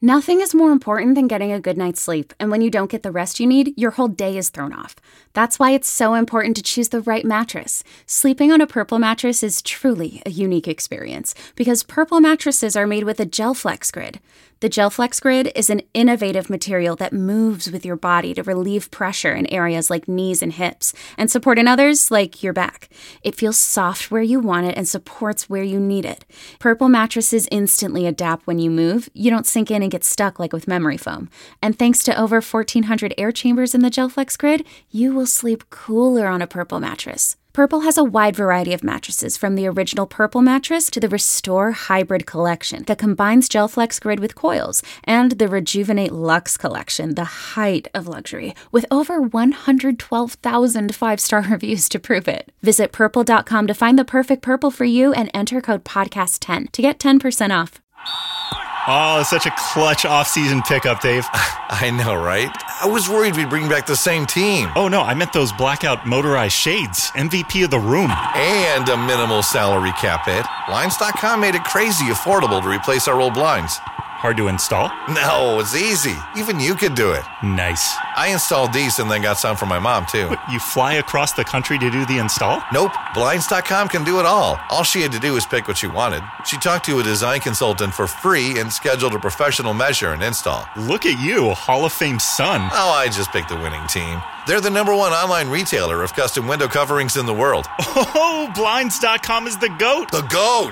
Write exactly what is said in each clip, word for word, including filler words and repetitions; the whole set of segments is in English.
Nothing is more important than getting a good night's sleep, and when you don't get the rest you need, your whole day is thrown off. That's why it's so important to choose the right mattress. Sleeping on a Purple mattress is truly a unique experience, because Purple mattresses are made with a GelFlex Grid. The GelFlex Grid is an innovative material that moves with your body to relieve pressure in areas like knees and hips, and support in others like your back. It feels soft where you want it and supports where you need it. Purple mattresses instantly adapt when you move. You don't sink in and get stuck like with memory foam. And thanks to over fourteen hundred air chambers in the GelFlex Grid, you will sleep cooler on a Purple mattress. Purple has a wide variety of mattresses, from the original Purple mattress to the Restore Hybrid collection that combines GelFlex Grid with coils, and the Rejuvenate Luxe collection, the height of luxury, with over one hundred twelve thousand five-star reviews to prove it. Visit purple dot com to find the perfect Purple for you and enter code podcast ten to get ten percent off. Oh, it's such a clutch off-season pickup, Dave. I know, right? I was worried we'd bring back the same team. Oh, no, I meant those blackout motorized shades. M V P of the room. And a minimal salary cap hit. Blinds dot com made it crazy affordable to replace our old blinds. Hard to install? No, it's easy. Even you could do it. Nice. I installed these and then got some for my mom, too. What, you fly across the country to do the install? Nope. Blinds dot com can do it all. All she had to do was pick what she wanted. She talked to a design consultant for free and scheduled a professional measure and install. Look at you, Hall of Fame son. Oh, I just picked the winning team. They're the number one online retailer of custom window coverings in the world. Oh, Blinds dot com is the GOAT. The GOAT!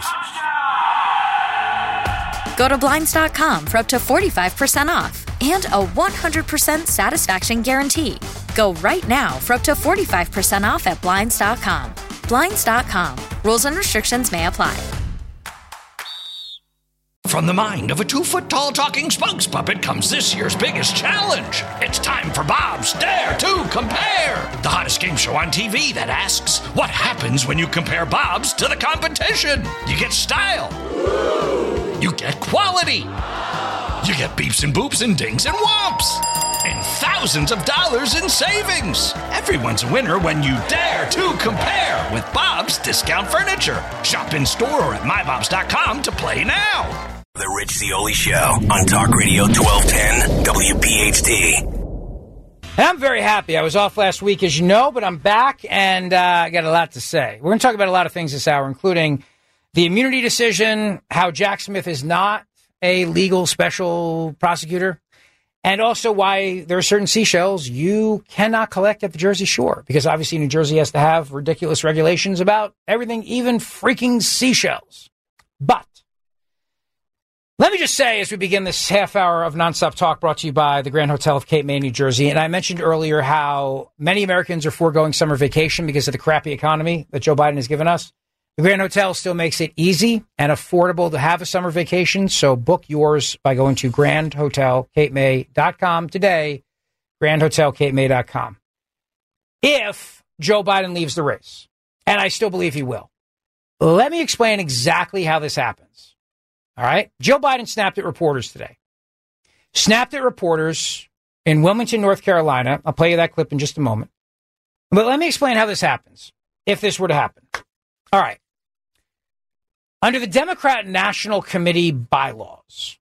Go to Blinds dot com for up to forty-five percent off and a one hundred percent satisfaction guarantee. Go right now for up to forty-five percent off at Blinds dot com. Blinds dot com. Rules and restrictions may apply. From the mind of a two-foot-tall talking spokes puppet comes this year's biggest challenge. It's time for Bob's Dare to Compare, the hottest game show on T V that asks, what happens when you compare Bob's to the competition? You get style. You get quality. You get beeps and boops and dings and whomps. And thousands of dollars in savings. Everyone's a winner when you dare to compare with Bob's Discount Furniture. Shop in store or at my bobs dot com to play now. The Rich Zeoli Show on Talk Radio twelve ten W P H T. And I'm very happy. I was off last week, as you know, but I'm back, and uh, I got a lot to say. We're going to talk about a lot of things this hour, including the immunity decision, how Jack Smith is not a legal special prosecutor, and also why there are certain seashells you cannot collect at the Jersey Shore, because obviously New Jersey has to have ridiculous regulations about everything, even freaking seashells. But let me just say, as we begin this half hour of nonstop talk brought to you by the Grand Hotel of Cape May, New Jersey, and I mentioned earlier how many Americans are foregoing summer vacation because of the crappy economy that Joe Biden has given us. The Grand Hotel still makes it easy and affordable to have a summer vacation, so book yours by going to grand hotel cape may dot com today, grand hotel cape may dot com. If Joe Biden leaves the race, and I still believe he will, let me explain exactly how this happens. All right? Joe Biden snapped at reporters today. Snapped at reporters in Wilmington, North Carolina. I'll play you that clip in just a moment. But let me explain how this happens, if this were to happen. All right. Under the Democrat National Committee bylaws,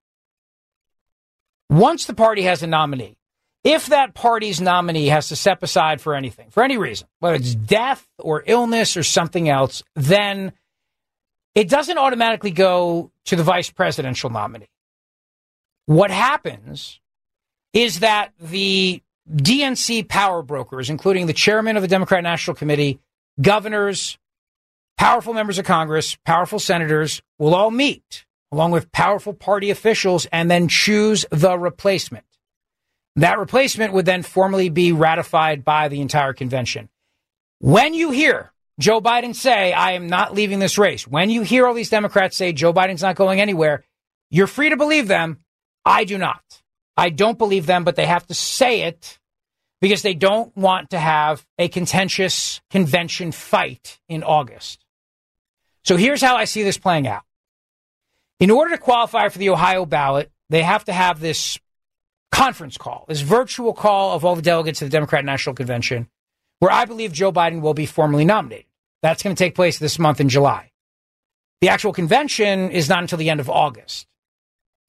once the party has a nominee, if that party's nominee has to step aside for anything, for any reason, whether it's death or illness or something else, then it doesn't automatically go to the vice presidential nominee. What happens is that the D N C power brokers, including the chairman of the Democrat National Committee, governors, powerful members of Congress, powerful senators, will all meet along with powerful party officials and then choose the replacement. That replacement would then formally be ratified by the entire convention. When you hear Joe Biden say, I am not leaving this race, when you hear all these Democrats say Joe Biden's not going anywhere, you're free to believe them. I do not. I don't believe them, but they have to say it because they don't want to have a contentious convention fight in August. So here's how I see this playing out. In order to qualify for the Ohio ballot, they have to have this conference call, this virtual call of all the delegates to the Democrat National Convention, where I believe Joe Biden will be formally nominated. That's going to take place this month in July. The actual convention is not until the end of August.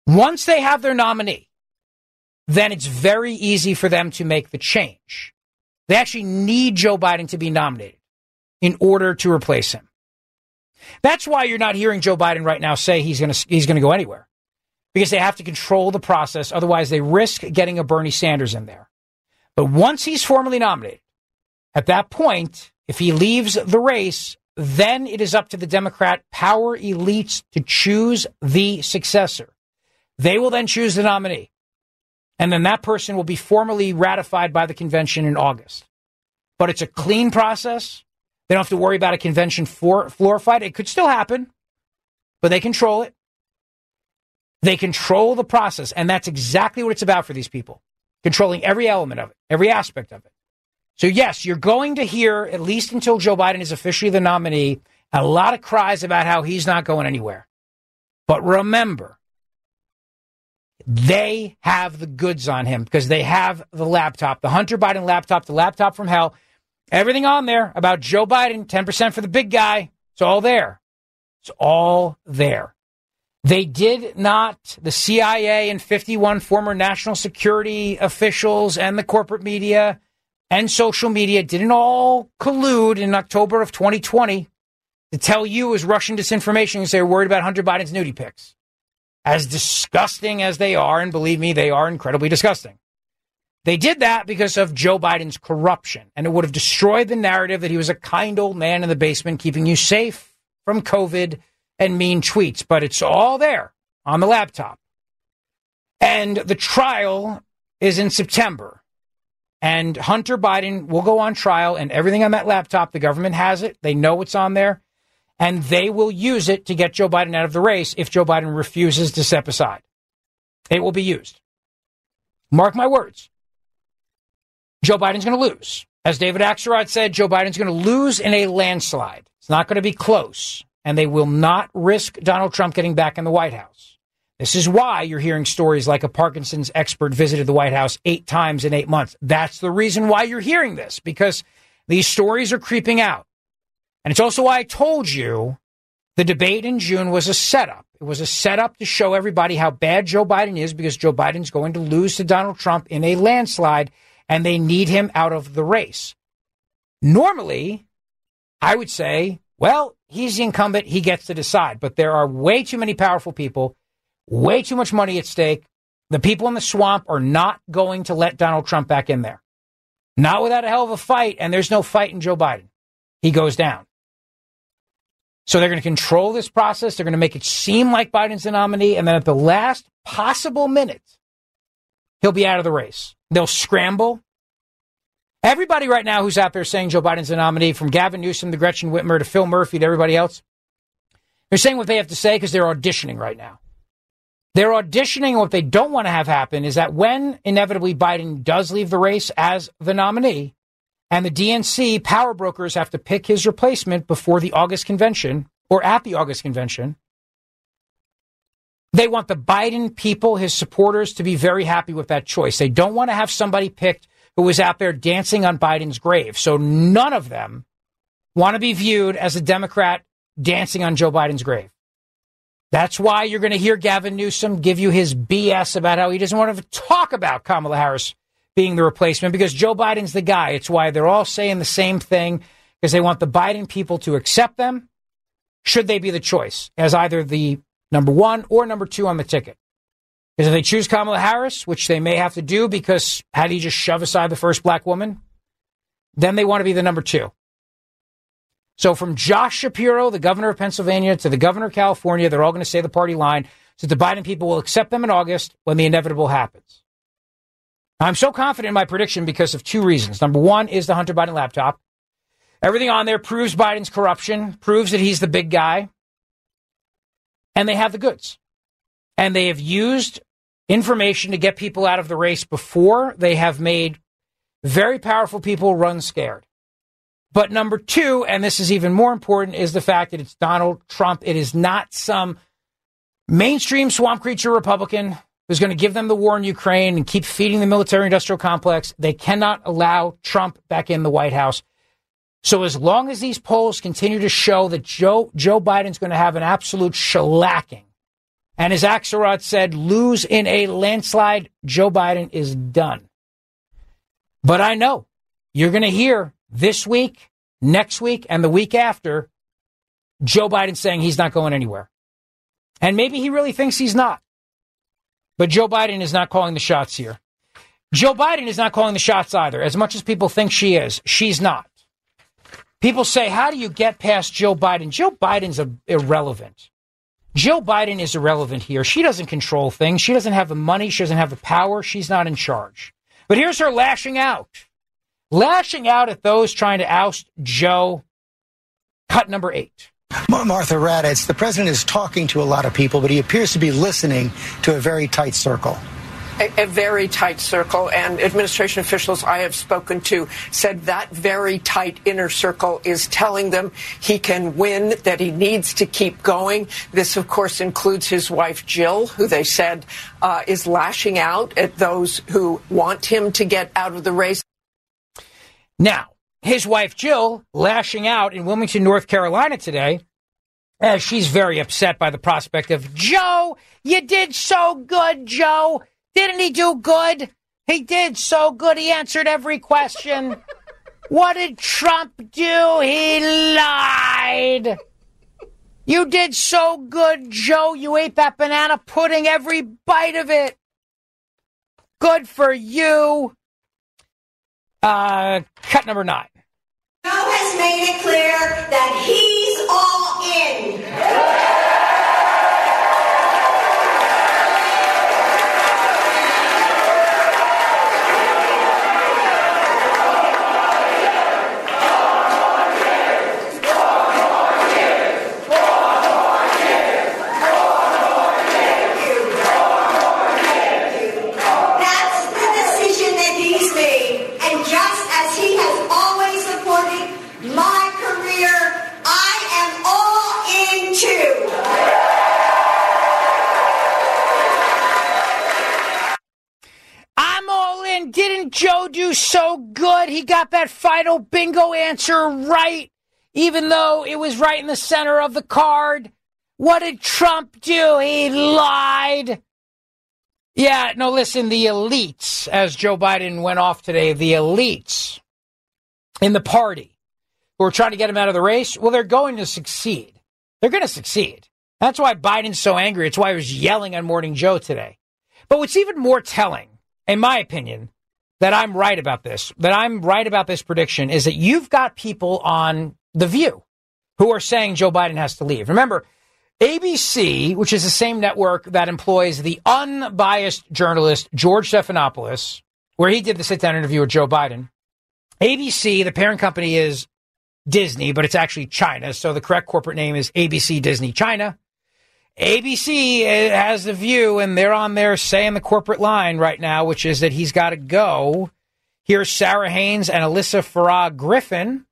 Once they have their nominee, then it's very easy for them to make the change. They actually need Joe Biden to be nominated in order to replace him. That's why you're not hearing Joe Biden right now say he's going to he's going to go anywhere, because they have to control the process. Otherwise, they risk getting a Bernie Sanders in there. But once he's formally nominated, at that point, if he leaves the race, then it is up to the Democrat power elites to choose the successor. They will then choose the nominee. And then that person will be formally ratified by the convention in August. But it's a clean process. They don't have to worry about a convention floor, floor fight. It could still happen, but they control it. They control the process. And that's exactly what it's about for these people, controlling every element of it, every aspect of it. So, yes, you're going to hear, at least until Joe Biden is officially the nominee, a lot of cries about how he's not going anywhere. But remember, they have the goods on him because they have the laptop, the Hunter Biden laptop, the laptop from hell. Everything on there about Joe Biden, ten percent for the big guy. It's all there. It's all there. They did not, the C I A and fifty-one former national security officials and the corporate media and social media didn't all collude in October of twenty twenty to tell you it was Russian disinformation because they were worried about Hunter Biden's nudie pics. As disgusting as they are, and believe me, they are incredibly disgusting. They did that because of Joe Biden's corruption, and it would have destroyed the narrative that he was a kind old man in the basement keeping you safe from COVID and mean tweets. But it's all there on the laptop. And the trial is in September. And Hunter Biden will go on trial, and everything on that laptop, the government has it. They know what's on there. And they will use it to get Joe Biden out of the race if Joe Biden refuses to step aside. It will be used. Mark my words. Joe Biden's going to lose. As David Axelrod said, Joe Biden's going to lose in a landslide. It's not going to be close. And they will not risk Donald Trump getting back in the White House. This is why you're hearing stories like a Parkinson's expert visited the White House eight times in eight months. That's the reason why you're hearing this, because these stories are creeping out. And it's also why I told you the debate in June was a setup. It was a setup to show everybody how bad Joe Biden is, because Joe Biden's going to lose to Donald Trump in a landslide, and they need him out of the race. Normally, I would say, well, he's the incumbent. He gets to decide. But there are way too many powerful people, way too much money at stake. The people in the swamp are not going to let Donald Trump back in there. Not without a hell of a fight, and there's no fight in Joe Biden. He goes down. So they're going to control this process. They're going to make it seem like Biden's the nominee. And then at the last possible minute, he'll be out of the race. They'll scramble. Everybody right now who's out there saying Joe Biden's the nominee, from Gavin Newsom to Gretchen Whitmer to Phil Murphy to everybody else, they're saying what they have to say because they're auditioning right now. They're auditioning, and what they don't want to have happen is that when inevitably Biden does leave the race as the nominee, and the D N C power brokers have to pick his replacement before the August convention or at the August convention, they want the Biden people, his supporters, to be very happy with that choice. They don't want to have somebody picked who was out there dancing on Biden's grave. So none of them want to be viewed as a Democrat dancing on Joe Biden's grave. That's why you're going to hear Gavin Newsom give you his B S about how he doesn't want to talk about Kamala Harris being the replacement, because Joe Biden's the guy. It's why they're all saying the same thing, because they want the Biden people to accept them, should they be the choice, as either the number one or number two on the ticket. Because if they choose Kamala Harris, which they may have to do, because how do you just shove aside the first black woman? Then they want to be the number two. So from Josh Shapiro, the governor of Pennsylvania, to the governor of California, they're all going to say the party line, so the Biden people will accept them in August when the inevitable happens. I'm so confident in my prediction because of two reasons. Number one is the Hunter Biden laptop. Everything on there proves Biden's corruption, proves that he's the big guy. And they have the goods. And they have used information to get people out of the race before. They have made very powerful people run scared. But number two, and this is even more important, is the fact that it's Donald Trump. It is not some mainstream swamp creature Republican who's going to give them the war in Ukraine and keep feeding the military-industrial complex. They cannot allow Trump back in the White House. So as long as these polls continue to show that Joe Joe Biden's going to have an absolute shellacking, And as Axelrod said, lose in a landslide, Joe Biden is done. But I know you're going to hear this week, next week, and the week after, Joe Biden saying he's not going anywhere. And maybe he really thinks he's not. But Joe Biden is not calling the shots here. Joe Biden is not calling the shots either. As much as people think she is, she's not. People say, how do you get past Joe Biden? Joe Biden's a, irrelevant. Joe Biden is irrelevant here. She doesn't control things. She doesn't have the money. She doesn't have the power. She's not in charge. But here's her lashing out. Lashing out at those trying to oust Joe. Cut number eight. Martha Raddatz, the president is talking to a lot of people, but he appears to be listening to a very tight circle. A, a very tight circle, and administration officials I have spoken to said that very tight inner circle is telling them he can win, that he needs to keep going. This, of course, includes his wife, Jill, who they said uh, is lashing out at those who want him to get out of the race. Now, his wife, Jill, lashing out in Wilmington, North Carolina today, as she's very upset by the prospect of, Joe, you did so good, Joe. Didn't he do good? He did so good. He answered every question. What did Trump do? He lied. You did so good, Joe. You ate that banana pudding, every bite of it. Good for you. Uh, cut number nine. Joe has made it clear that he's all in. Didn't Joe do so good? He got that final bingo answer right, even though it was right in the center of the card. What did Trump do? He lied. Yeah, no, listen, the elites, as Joe Biden went off today, the elites in the party who are trying to get him out of the race, well, they're going to succeed. They're going to succeed. That's why Biden's so angry. It's why he was yelling on Morning Joe today. But what's even more telling, in my opinion, that I'm right about this, that I'm right about this prediction, is that you've got people on The View who are saying Joe Biden has to leave. Remember, A B C, which is the same network that employs the unbiased journalist George Stephanopoulos, where he did the sit-down interview with Joe Biden. A B C, the parent company is Disney, but it's actually China, so the correct corporate name is A B C Disney China. A B C has The View, and they're on there saying the corporate line right now, which is that he's got to go. Here's Sarah Haynes and Alyssa Farah Griffin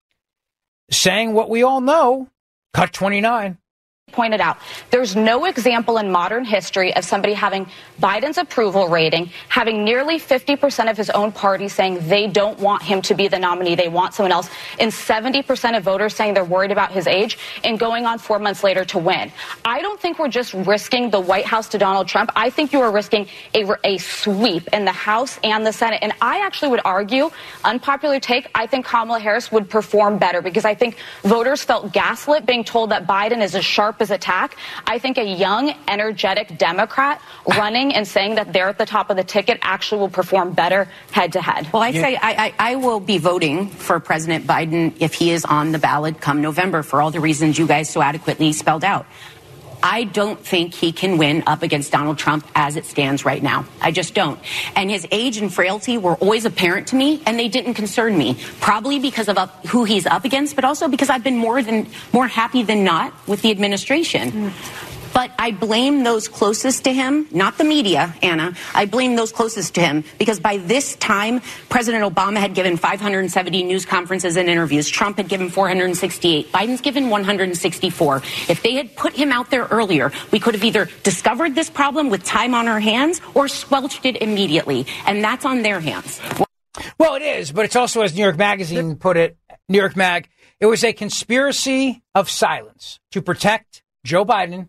saying what we all know. Cut twenty-nine. Pointed out, there's no example in modern history of somebody having Biden's approval rating, having nearly fifty percent of his own party saying they don't want him to be the nominee, they want someone else, and seventy percent of voters saying they're worried about his age, and going on four months later to win. I don't think we're just risking the White House to Donald Trump. I think you are risking a, a sweep in the House and the Senate. And I actually would argue, unpopular take, I think Kamala Harris would perform better, because I think voters felt gaslit being told that Biden is as sharp as attack. I think a young, energetic Democrat running and saying that they're at the top of the ticket actually will perform better head to head. Well, I say I, I, I will be voting for President Biden if he is on the ballot come November for all the reasons you guys so adequately spelled out. I don't think he can win up against Donald Trump as it stands right now. I just don't. And his age and frailty were always apparent to me, and they didn't concern me, probably because of up, who he's up against, but also because I've been more than more happy than not with the administration. Mm. But I blame those closest to him, not the media, Anna. I blame those closest to him because by this time, President Obama had given five hundred seventy news conferences and interviews. Trump had given four hundred sixty-eight. Biden's given one hundred sixty-four. If they had put him out there earlier, we could have either discovered this problem with time on our hands or squelched it immediately. And that's on their hands. Well, it is, but it's also, as New York Magazine put it, New York Mag, it was a conspiracy of silence to protect Joe Biden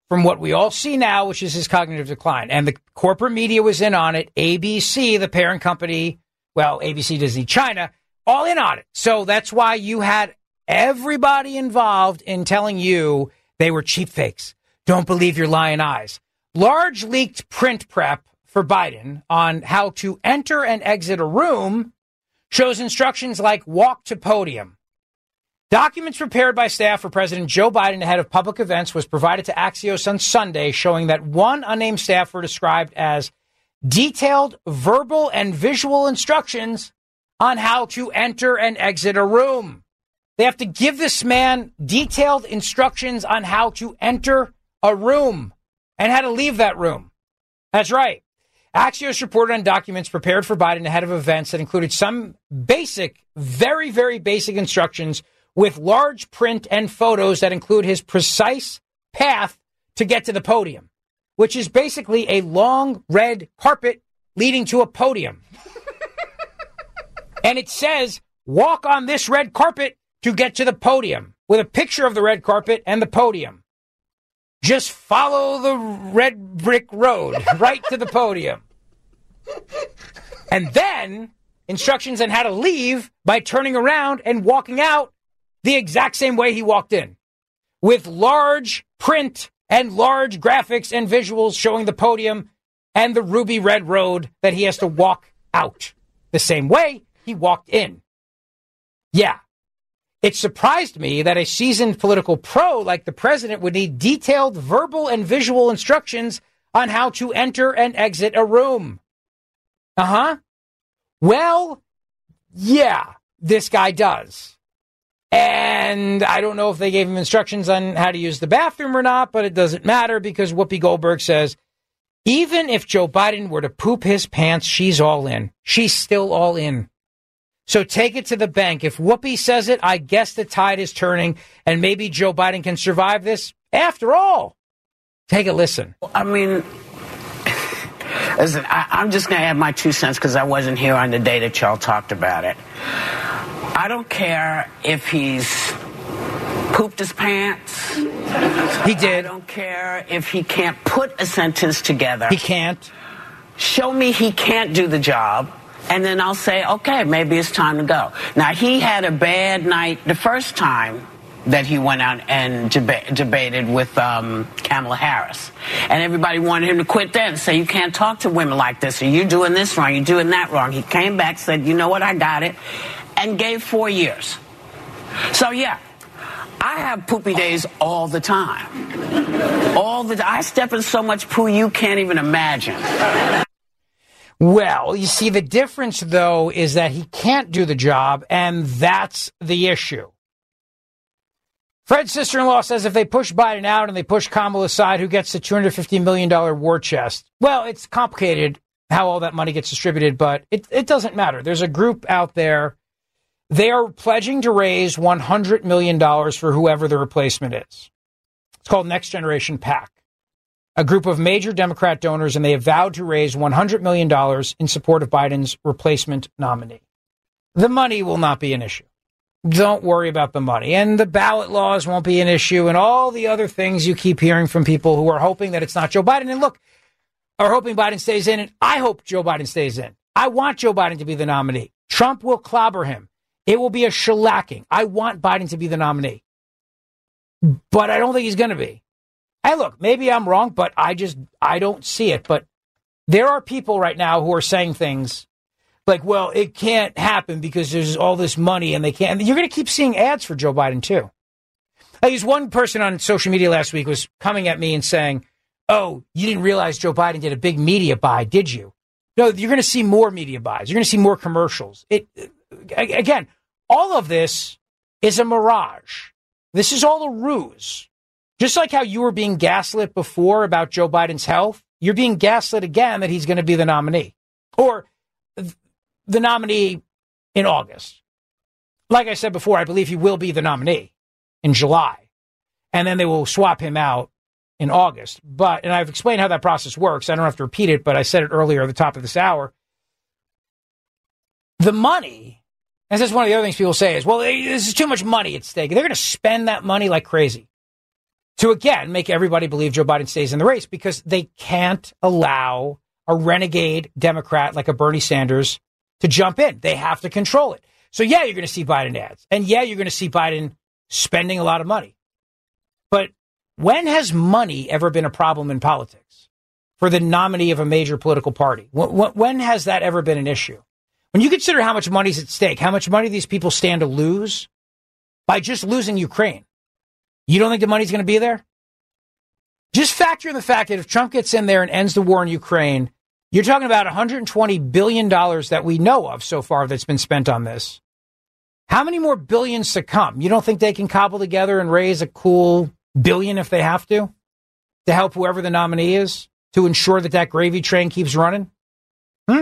from what we all see now, which is his cognitive decline. And the corporate media was in on it. A B C, the parent company, well, A B C, Disney, China, all in on it. So that's why you had everybody involved in telling you they were cheap fakes. Don't believe your lying eyes. Large leaked print prep for Biden on how to enter and exit a room shows instructions like walk to podium. Documents prepared by staff for President Joe Biden ahead of public events was provided to Axios on Sunday, showing that one unnamed staffer described as detailed verbal and visual instructions on how to enter and exit a room. They have to give this man detailed instructions on how to enter a room and how to leave that room. That's right. Axios reported on documents prepared for Biden ahead of events that included some basic, very, very basic instructions with large print and photos that include his precise path to get to the podium, which is basically a long red carpet leading to a podium. And it says, walk on this red carpet to get to the podium, with a picture of the red carpet and the podium. Just follow the red brick road right to the podium. And then instructions on how to leave by turning around and walking out the exact same way he walked in, with large print and large graphics and visuals showing the podium and the ruby red road that he has to walk out the same way he walked in. Yeah. It surprised me that a seasoned political pro like the president would need detailed verbal and visual instructions on how to enter and exit a room. Uh-huh. Well, yeah, this guy does. And I don't know if they gave him instructions on how to use the bathroom or not, but it doesn't matter because Whoopi Goldberg says, even if Joe Biden were to poop his pants, she's all in. She's still all in. So take it to the bank. If Whoopi says it, I guess the tide is turning, and maybe Joe Biden can survive this. After all, take a listen. I mean, listen, I, I'm just going to add my two cents because I wasn't here on the day that y'all talked about it. I don't care if he's pooped his pants. He did. I don't care if he can't put a sentence together. He can't. Show me he can't do the job. And then I'll say, okay, maybe it's time to go. Now, he had a bad night the first time that he went out and deba- debated with um, Kamala Harris. And everybody wanted him to quit then and say, you can't talk to women like this, or you're doing this wrong, you're doing that wrong. He came back, said, you know what, I got it, and gave four years. So, yeah, I have poopy days all the time. All the I step in so much poo you can't even imagine. Well, you see, the difference, though, is that he can't do the job, and that's the issue. Fred's sister-in-law says if they push Biden out and they push Kamala aside, who gets the two hundred fifty million dollars war chest? Well, it's complicated how all that money gets distributed, but it, it doesn't matter. There's a group out there. They are pledging to raise one hundred million dollars for whoever the replacement is. It's called Next Generation PAC. A group of major Democrat donors, and they have vowed to raise one hundred million dollars in support of Biden's replacement nominee. The money will not be an issue. Don't worry about the money. And the ballot laws won't be an issue, and all the other things you keep hearing from people who are hoping that it's not Joe Biden. And look, are hoping Biden stays in, and I hope Joe Biden stays in. I want Joe Biden to be the nominee. Trump will clobber him. It will be a shellacking. I want Biden to be the nominee. But I don't think he's going to be. Hey, look, maybe I'm wrong, but I just, I don't see it. But there are people right now who are saying things like, well, it can't happen because there's all this money and they can't. And you're going to keep seeing ads for Joe Biden, too. Like, there's one person on social media last week was coming at me and saying, oh, you didn't realize Joe Biden did a big media buy, did you? No, you're going to see more media buys. You're going to see more commercials. It again, all of this is a mirage. This is all a ruse. Just like how you were being gaslit before about Joe Biden's health, you're being gaslit again that he's going to be the nominee. Or th- the nominee in August. Like I said before, I believe he will be the nominee in July. And then they will swap him out in August. But, and I've explained how that process works. I don't have to repeat it, but I said it earlier at the top of this hour. The money, and that's one of the other things people say is, well, this is too much money at stake. They're going to spend that money like crazy. to, again, make everybody believe Joe Biden stays in the race because they can't allow a renegade Democrat like a Bernie Sanders to jump in. They have to control it. So, yeah, you're going to see Biden ads. And, yeah, you're going to see Biden spending a lot of money. But when has money ever been a problem in politics for the nominee of a major political party? When, when has that ever been an issue? When you consider how much money's at stake, how much money these people stand to lose by just losing Ukraine, you don't think the money's going to be there? Just factor in the fact that if Trump gets in there and ends the war in Ukraine, you're talking about one hundred twenty billion dollars that we know of so far that's been spent on this. How many more billions to come? You don't think they can cobble together and raise a cool billion if they have to, to help whoever the nominee is, to ensure that that gravy train keeps running? Hmm?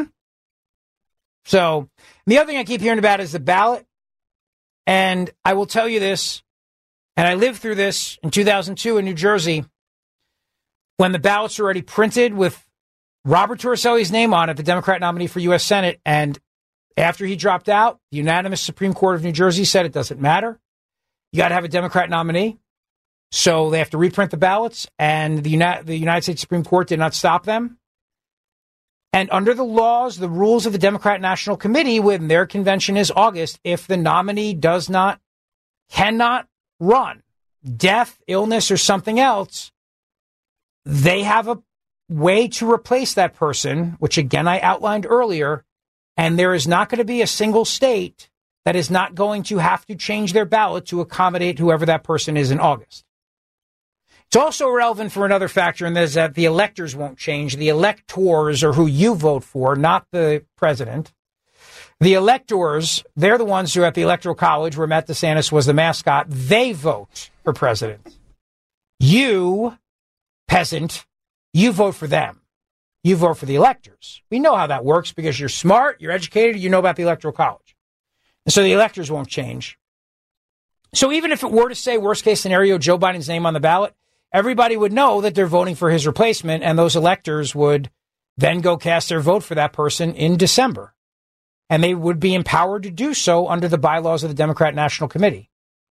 So the other thing I keep hearing about is the ballot. And I will tell you this, and I lived through this in two thousand two in New Jersey, when the ballots were already printed with Robert Torricelli's name on it, the Democrat nominee for U S Senate. And after he dropped out, the unanimous Supreme Court of New Jersey said it doesn't matter. You got to have a Democrat nominee. So they have to reprint the ballots. And the, Uni- the United States Supreme Court did not stop them. And under the laws, the rules of the Democrat National Committee, when their convention is August, if the nominee does not, cannot run, death, illness, or something else, they have a way to replace that person, which again I outlined earlier, and there is not going to be a single state that is not going to have to change their ballot to accommodate whoever that person is in August. It's also relevant for another factor, and that is that the electors won't change. The electors are who you vote for, not the president. The electors, they're the ones who are at the Electoral College, where Matt DeSantis was the mascot. They vote for president. You, peasant, you vote for them. You vote for the electors. We know how that works because you're smart, you're educated, you know about the Electoral College. And so the electors won't change. So even if it were to say, worst case scenario, Joe Biden's name on the ballot, everybody would know that they're voting for his replacement, and those electors would then go cast their vote for that person in December. And they would be empowered to do so under the bylaws of the Democrat National Committee.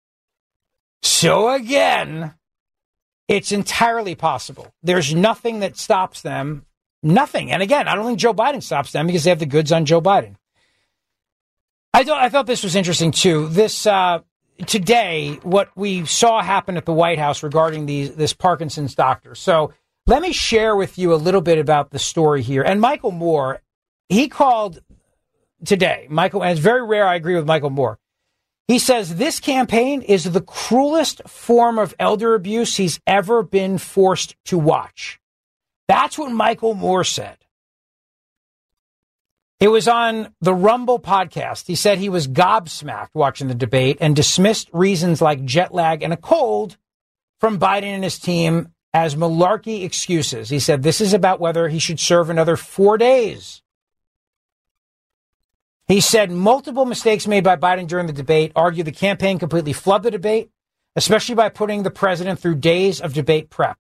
So again, it's entirely possible. There's nothing that stops them. Nothing. And again, I don't think Joe Biden stops them because they have the goods on Joe Biden. I thought, I thought this was interesting, too. This uh, today, what we saw happen at the White House regarding these, this Parkinson's doctor. So let me share with you a little bit about the story here. And Michael Moore, he called today. Michael, and it's very rare I agree with Michael Moore. He says this campaign is the cruelest form of elder abuse he's ever been forced to watch. That's what Michael Moore said. It was on the Rumble podcast. He said he was gobsmacked watching the debate and dismissed reasons like jet lag and a cold from Biden and his team as malarkey excuses. He said this is about whether he should serve another four days. He said multiple mistakes made by Biden during the debate argue the campaign completely flubbed the debate, especially by putting the president through days of debate prep.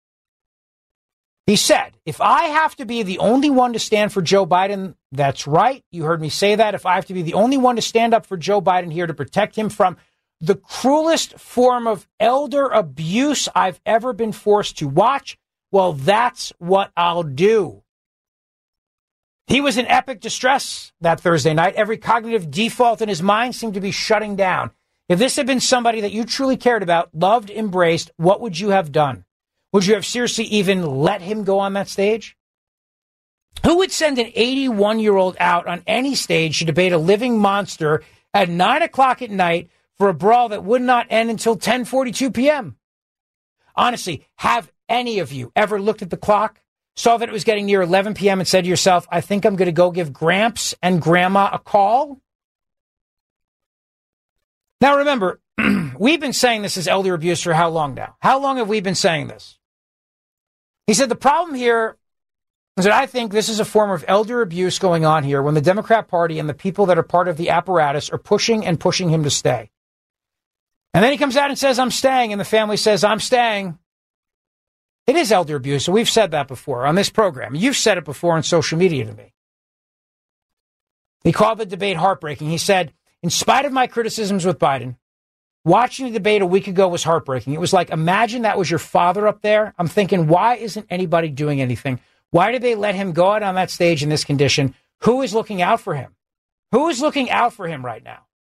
He said, if I have to be the only one to stand for Joe Biden, that's right. You heard me say that. If I have to be the only one to stand up for Joe Biden here to protect him from the cruelest form of elder abuse I've ever been forced to watch, well, that's what I'll do. He was in epic distress that Thursday night. Every cognitive default in his mind seemed to be shutting down. If this had been somebody that you truly cared about, loved, embraced, what would you have done? Would you have seriously even let him go on that stage? Who would send an eighty-one-year-old out on any stage to debate a living monster at nine o'clock at night for a brawl that would not end until ten forty-two p.m.? Honestly, have any of you ever looked at the clock, saw that it was getting near eleven p.m. and said to yourself, I think I'm going to go give Gramps and Grandma a call? Now, remember, we've been saying this is elder abuse for how long now? How long have we been saying this? He said the problem here is that I think this is a form of elder abuse going on here when the Democrat Party and the people that are part of the apparatus are pushing and pushing him to stay. And then he comes out and says, I'm staying, and the family says, I'm staying. It is elder abuse, so we've said that before on this program. You've said it before on social media to me. He called the debate heartbreaking. He said, in spite of my criticisms with Biden, Watching the debate a week ago was heartbreaking. It was like, imagine that was your father up there. I'm thinking, why isn't anybody doing anything? Why did they let him go out on that stage in this condition? Who is looking out for him? Who is looking out for him right now?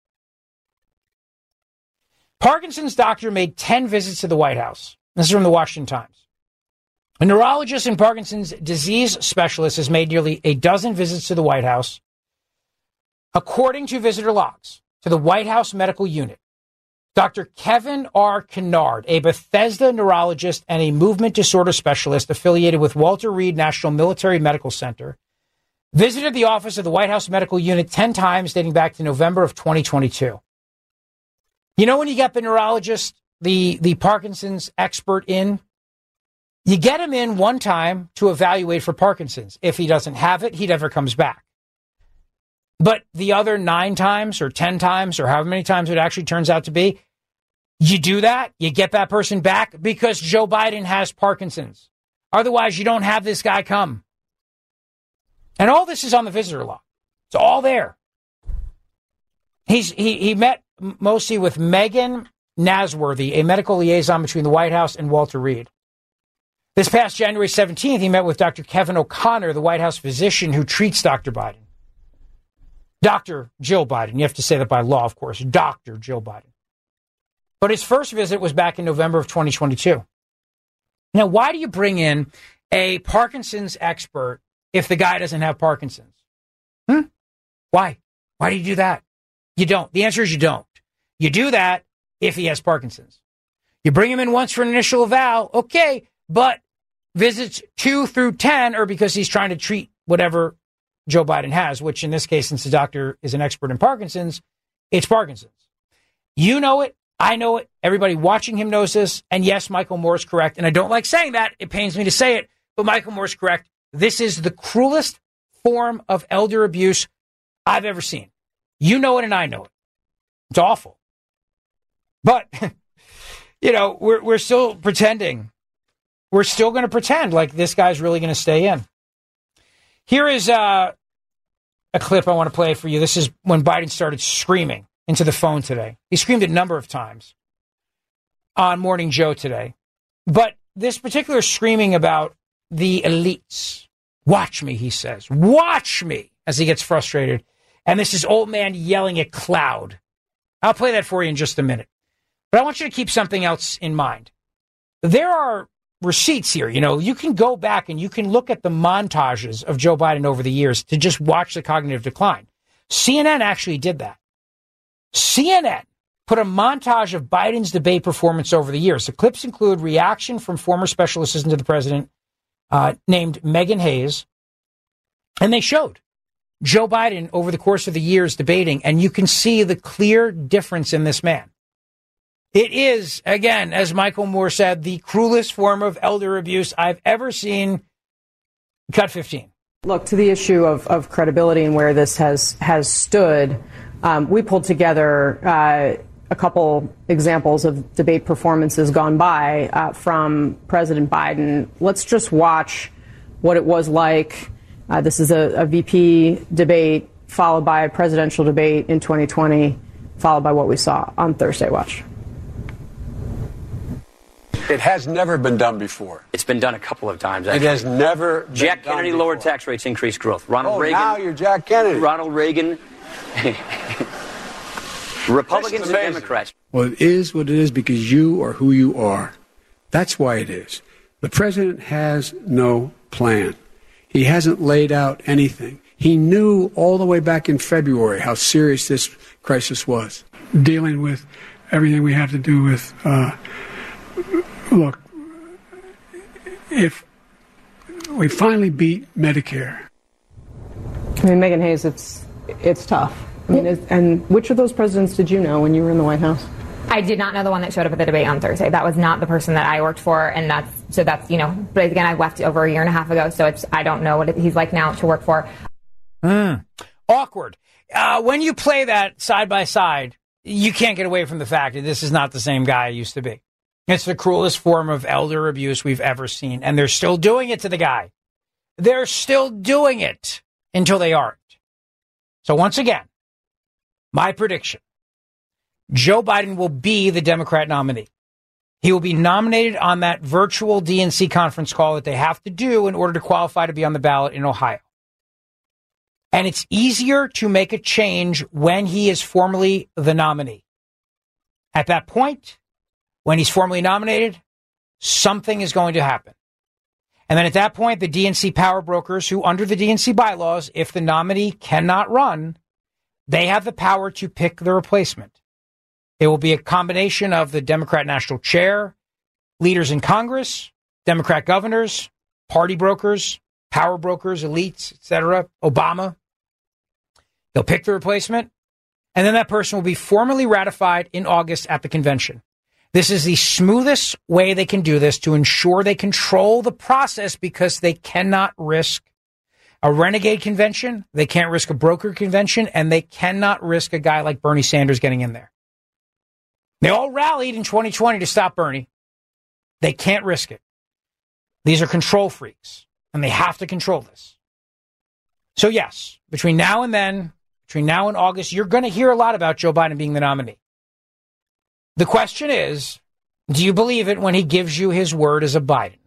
Parkinson's doctor made ten visits to the White House. This is from the Washington Times. A neurologist and Parkinson's disease specialist has made nearly a dozen visits to the White House, according to visitor logs to the White House Medical Unit. Doctor Kevin R. Kennard, a Bethesda neurologist and a movement disorder specialist affiliated with Walter Reed National Military Medical Center, visited the office of the White House Medical Unit ten times dating back to November of twenty twenty-two. You know when you get the neurologist, the, the Parkinson's expert in, you get him in one time to evaluate for Parkinson's. If he doesn't have it, he never comes back. But the other nine times or ten times or however many times it actually turns out to be, you do that, you get that person back because Joe Biden has Parkinson's. Otherwise, you don't have this guy come. And all this is on the visitor log. It's all there. He's he he met mostly with Megan Nasworthy, a medical liaison between the White House and Walter Reed. This past January seventeenth, he met with Doctor Kevin O'Connor, the White House physician who treats Doctor Biden. Doctor Jill Biden. You have to say that by law, of course. Doctor Jill Biden. But his first visit was back in November of twenty twenty-two. Now, why do you bring in a Parkinson's expert if the guy doesn't have Parkinson's? Hmm? Why? Why do you do that? You don't. The answer is you don't. You do that if he has Parkinson's. You bring him in once for an initial eval, okay, but visits two through ten are because he's trying to treat whatever Joe Biden has, which in this case, since the doctor is an expert in Parkinson's, it's Parkinson's. You know it. I know it. Everybody watching him knows this. And yes, Michael Moore is correct. And I don't like saying that. It pains me to say it. But Michael Moore is correct. This is the cruelest form of elder abuse I've ever seen. You know it and I know it. It's awful. But, you know, we're we're still pretending. We're still going to pretend like this guy's really going to stay in. Here is uh, a clip I want to play for you. This is when Biden started screaming into the phone today. He screamed a number of times on Morning Joe today. But this particular screaming about the elites. Watch me, he says. Watch me, as he gets frustrated. And this is old man yelling at cloud. I'll play that for you in just a minute. But I want you to keep something else in mind. There are receipts here. You know, you can go back and you can look at the montages of Joe Biden over the years to just watch the cognitive decline. C N N actually did that. C N N put a montage of Biden's debate performance over the years. The clips include reaction from former special assistant to the president uh, named Megan Hayes. And they showed Joe Biden over the course of the years debating, and you can see the clear difference in this man. It is, again, as Michael Moore said, the cruelest form of elder abuse I've ever seen. Cut fifteen. Look, to the issue of, of credibility and where this has, has stood, um, we pulled together uh, a couple examples of debate performances gone by uh, from President Biden. Let's just watch what it was like. Uh, this is a, a V P debate followed by a presidential debate in twenty twenty, followed by what we saw on Thursday. Watch. It has never been done before. It's been done a couple of times, actually. It has never been Jack done Kennedy before. lowered tax rates, increased growth. Ronald oh, Reagan. now you're Jack Kennedy. Ronald Reagan. Republicans and Democrats. Well, it is what it is because you are who you are. That's why it is. The president has no plan. He hasn't laid out anything. He knew all the way back in February how serious this crisis was. Dealing with everything we have to do with, uh, look, if we finally beat Medicare. I mean, Megan Hayes, it's it's tough. I mean, it's, and which of those presidents did you know when you were in the White House? I did not know the one that showed up at the debate on Thursday. That was not the person that I worked for, and that's so that's you know. But again, I left over a year and a half ago, so it's I don't know what it, he's like now to work for. Mm. Awkward. Uh, when you play that side by side, you can't get away from the fact that this is not the same guy I used to be. It's the cruelest form of elder abuse we've ever seen, and they're still doing it to the guy. They're still doing it until they aren't. So once again, my prediction. Joe Biden will be the Democrat nominee. He will be nominated on that virtual D N C conference call that they have to do in order to qualify to be on the ballot in Ohio. And it's easier to make a change when he is formally the nominee. At that point, when he's formally nominated, something is going to happen. And then at that point, the D N C power brokers who, under the D N C bylaws, if the nominee cannot run, they have the power to pick the replacement. It will be a combination of the Democrat national chair, leaders in Congress, Democrat governors, party brokers, power brokers, elites, et cetera, Obama. They'll pick the replacement, and then that person will be formally ratified in August at the convention. This is the smoothest way they can do this to ensure they control the process, because they cannot risk a renegade convention, they can't risk a broker convention, and they cannot risk a guy like Bernie Sanders getting in there. They all rallied in twenty twenty to stop Bernie. They can't risk it. These are control freaks, and they have to control this. So yes, between now and then, between now and August, you're going to hear a lot about Joe Biden being the nominee. The question is, do you believe it when he gives you his word as a Biden?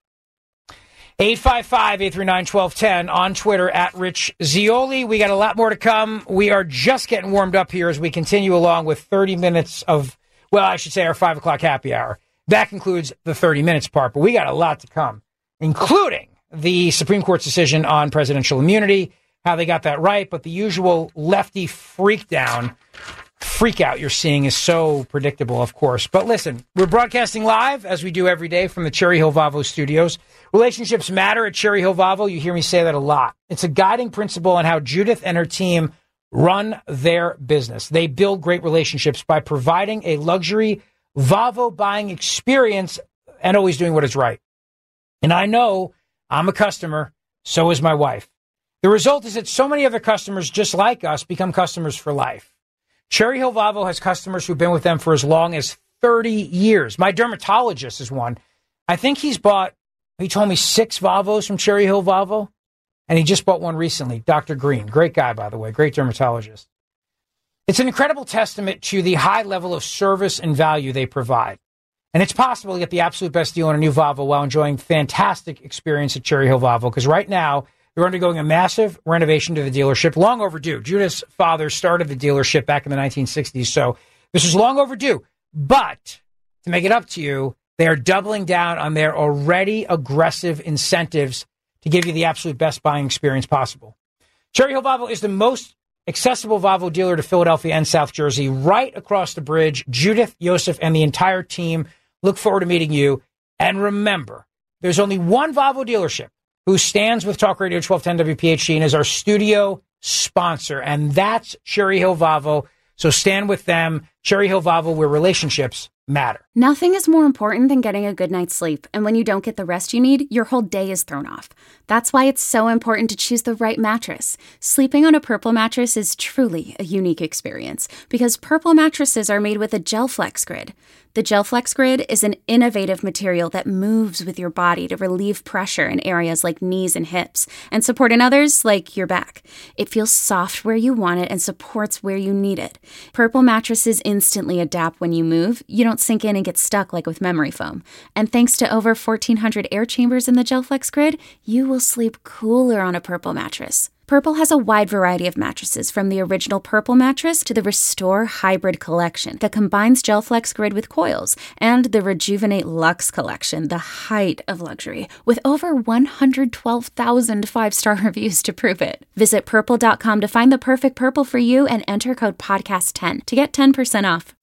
eight five five, eight three nine, one two one zero on Twitter at Rich Zeoli. We got a lot more to come. We are just getting warmed up here as we continue along with thirty minutes of, well, I should say our five o'clock happy hour. That concludes the thirty minutes part, but we got a lot to come, including the Supreme Court's decision on presidential immunity, how they got that right, but the usual lefty freak down, freak out you're seeing is so predictable, of course. But listen, we're broadcasting live, as we do every day, from the Cherry Hill Volvo studios. Relationships matter at Cherry Hill Volvo. You hear me say that a lot. It's a guiding principle on how Judith and her team run their business. They build great relationships by providing a luxury Volvo buying experience and always doing what is right. And I know I'm a customer, so is my wife. The result is that so many other customers just like us become customers for life. Cherry Hill Volvo has customers who've been with them for as long as thirty years. My dermatologist is one. I think he's bought, he told me six Volvos from Cherry Hill Volvo, and he just bought one recently, Doctor Green. Great guy, by the way, great dermatologist. It's an incredible testament to the high level of service and value they provide. And it's possible to get the absolute best deal on a new Volvo while enjoying fantastic experience at Cherry Hill Volvo, because right now they're undergoing a massive renovation to the dealership, long overdue. Judith's father started the dealership back in the nineteen sixties, so this is long overdue. But to make it up to you, they are doubling down on their already aggressive incentives to give you the absolute best buying experience possible. Cherry Hill Volvo is the most accessible Volvo dealer to Philadelphia and South Jersey, right across the bridge. Judith, Yosef, and the entire team look forward to meeting you. And remember, there's only one Volvo dealership who stands with Talk Radio twelve ten W P H T and is our studio sponsor, and that's Cherry Hill Volvo. So stand with them. Cherry Hill Volvo, where relationships matter. Nothing is more important than getting a good night's sleep, and when you don't get the rest you need, your whole day is thrown off. That's why it's so important to choose the right mattress. Sleeping on a Purple mattress is truly a unique experience, because Purple mattresses are made with a GelFlex Grid. The GelFlex Grid is an innovative material that moves with your body to relieve pressure in areas like knees and hips, and support in others like your back. It feels soft where you want it and supports where you need it. Purple mattresses instantly adapt when you move. You don't sink in and get stuck like with memory foam. And thanks to over fourteen hundred air chambers in the GelFlex Grid, you will sleep cooler on a Purple mattress. Purple has a wide variety of mattresses, from the original Purple mattress to the Restore Hybrid collection that combines GelFlex Grid with coils, and the Rejuvenate Luxe collection, the height of luxury, with over one hundred twelve thousand five-star reviews to prove it. Visit purple dot com to find the perfect Purple for you and enter code podcast ten to get ten percent off.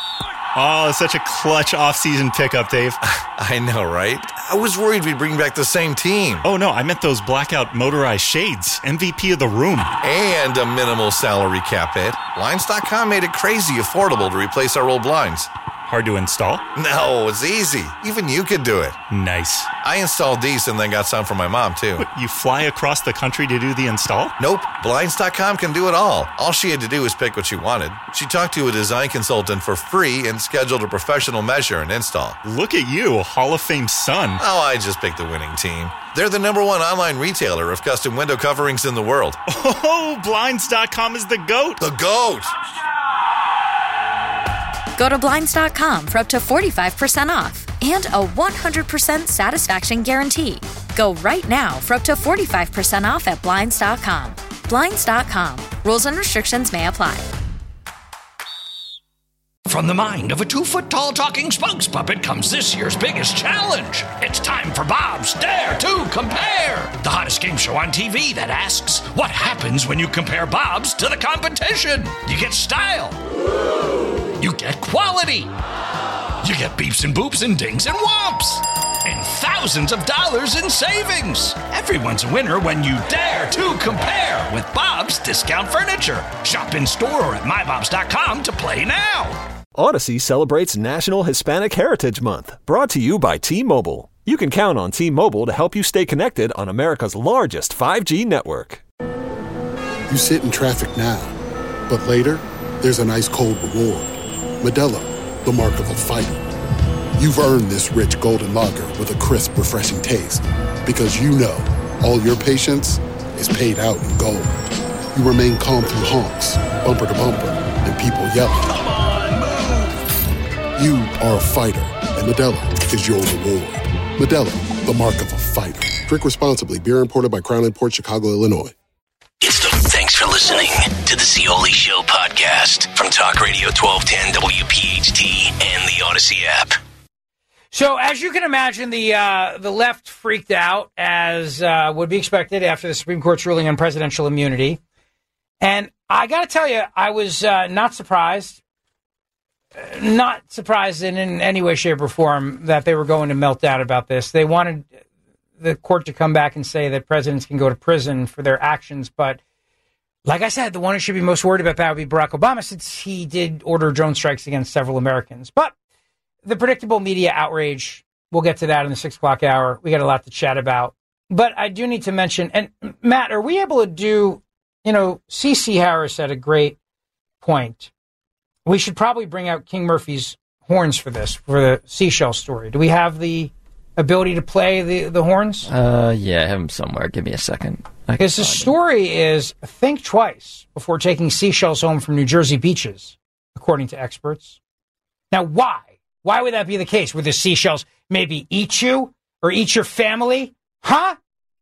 Oh, such a clutch off-season pickup, Dave. I know, right? I was worried we'd bring back the same team. Oh, no, I meant those blackout motorized shades. M V P of the room. And a minimal salary cap hit. Blinds dot com made it crazy affordable to replace our old blinds. Hard to install? No, it's easy. Even you could do it. Nice. I installed these and then got some for my mom, too. What, you fly across the country to do the install? Nope. Blinds dot com can do it all. All she had to do was pick what she wanted. She talked to a design consultant for free and scheduled a professional measure and install. Look at you, Hall of Fame son. Oh, I just picked the winning team. They're the number one online retailer of custom window coverings in the world. Oh, Blinds dot com is the GOAT. The GOAT! Go to Blinds dot com for up to forty-five percent off and a one hundred percent satisfaction guarantee. Go right now for up to forty-five percent off at Blinds dot com. Blinds dot com. Rules and restrictions may apply. From the mind of a two-foot-tall talking spokes puppet comes this year's biggest challenge. It's time for Bob's Dare to Compare, the hottest game show on T V that asks, what happens when you compare Bob's to the competition? You get style. You get quality. You get beeps and boops and dings and whomps. And thousands of dollars in savings. Everyone's a winner when you dare to compare with Bob's Discount Furniture. Shop in store or at my bobs dot com to play now. Odyssey celebrates National Hispanic Heritage Month, brought to you by T-Mobile. You can count on T-Mobile to help you stay connected on America's largest five G network. You sit in traffic now, but later, there's an ice-cold reward. Modelo, the mark of a fighter. You've earned this rich golden lager with a crisp, refreshing taste. Because you know, all your patience is paid out in gold. You remain calm through honks, bumper to bumper, and people yelling. Come on, move! You are a fighter, and Modelo is your reward. Modelo, the mark of a fighter. Drink responsibly. Beer imported by Crown Imports, Chicago, Illinois. It's the Thanks for listening to the Zeoli Show podcast from Talk Radio twelve ten W P H T and the Odyssey app. So, as you can imagine, the uh, the left freaked out, as uh, would be expected after the Supreme Court's ruling on presidential immunity. And I got to tell you, I was uh, not surprised, not surprised in, in any way, shape, or form that they were going to melt out about this. They wanted the court to come back and say that presidents can go to prison for their actions. But like I said, the one who should be most worried about that would be Barack Obama, since he did order drone strikes against several Americans. But the predictable media outrage, we'll get to that in the six o'clock hour. We got a lot to chat about. But I do need to mention, and Matt, are we able to do, you know, C C Harris had a great point. We should probably bring out King Murphy's horns for this, for the seashell story. Do we have the ability to play the, the horns? Uh, yeah, I have them somewhere. Give me a second. Because the story is, think twice before taking seashells home from New Jersey beaches, according to experts. Now, why? Why would that be the case? Would the seashells maybe eat you or eat your family? Huh?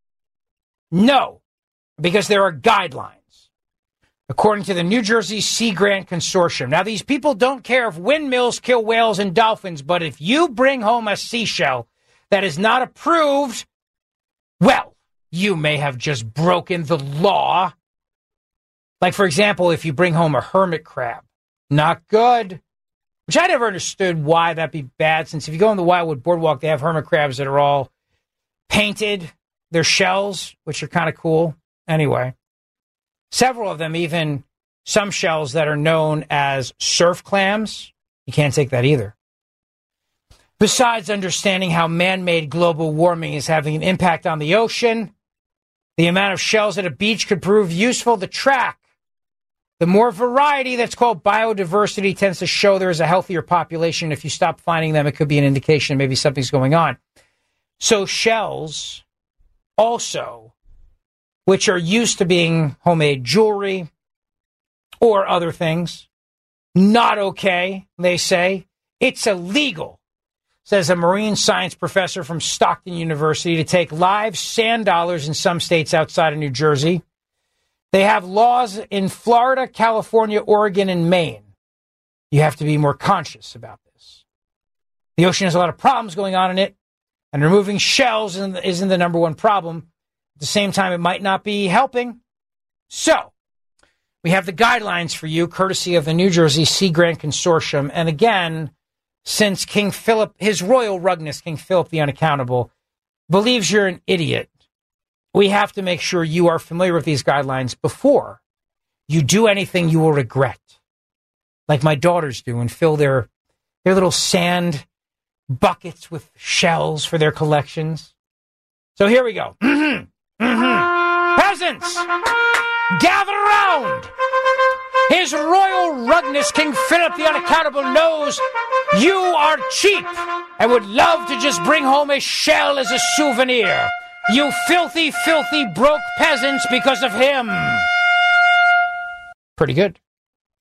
No, because there are guidelines. According to the New Jersey Sea Grant Consortium. Now, these people don't care if windmills kill whales and dolphins, but if you bring home a seashell that is not approved, well, you may have just broken the law. Like, for example, if you bring home a hermit crab. Not good. Which I never understood why that'd be bad, since if you go on the Wildwood Boardwalk, they have hermit crabs that are all painted. They're shells, which are kind of cool. Anyway, several of them, even some shells that are known as surf clams, you can't take that either. Besides understanding how man-made global warming is having an impact on the ocean, the amount of shells at a beach could prove useful to track. The more variety, that's called biodiversity, tends to show there is a healthier population. If you stop finding them, it could be an indication maybe something's going on. So shells also, which are used to being homemade jewelry or other things, not okay, they say. It's illegal, says a marine science professor from Stockton University, to take live sand dollars in some states outside of New Jersey. They have laws in Florida, California, Oregon, and Maine. You have to be more conscious about this. The ocean has a lot of problems going on in it, and removing shells isn't the number one problem. At the same time, it might not be helping. So, we have the guidelines for you, courtesy of the New Jersey Sea Grant Consortium. And again, since King Philip, His Royal Rugness, King Philip the Unaccountable, believes you're an idiot, we have to make sure you are familiar with these guidelines before you do anything you will regret. Like my daughters do, and fill their, their little sand buckets with shells for their collections. So here we go. Mm-hmm. Mm-hmm. Peasants, gather around. His Royal Rugness, King Philip the Unaccountable, knows you are cheap and would love to just bring home a shell as a souvenir. You filthy, filthy, broke peasants because of him. Pretty good.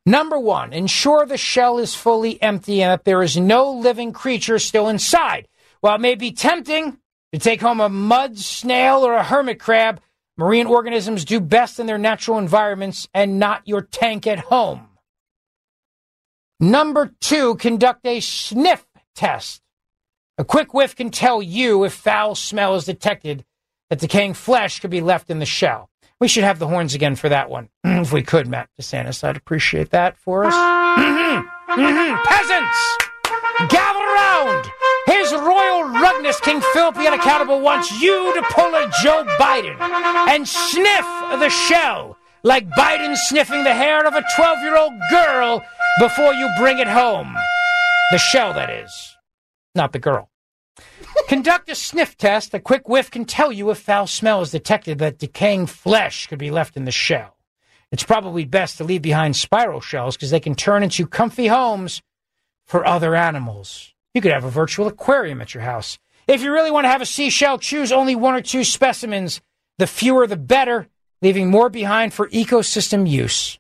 Number one, ensure the shell is fully empty and that there is no living creature still inside. While it may be tempting to take home a mud snail or a hermit crab, marine organisms do best in their natural environments and not your tank at home. Number two, conduct a sniff test. A quick whiff can tell you if foul smell is detected that decaying flesh could be left in the shell. We should have the horns again for that one. If we could, Matt DeSantis, I'd appreciate that for us. Mm-hmm. Mm-hmm. Peasants, gather around. His Royal Rugness, King Philip the Unaccountable, wants you to pull a Joe Biden and sniff the shell like Biden sniffing the hair of a twelve-year-old girl before you bring it home. The shell, that is, not the girl. Conduct a sniff test. A quick whiff can tell you if foul smell is detected that decaying flesh could be left in the shell. It's probably best to leave behind spiral shells because they can turn into comfy homes for other animals. You could have a virtual aquarium at your house. If you really want to have a seashell, choose only one or two specimens. The fewer, the better, leaving more behind for ecosystem use.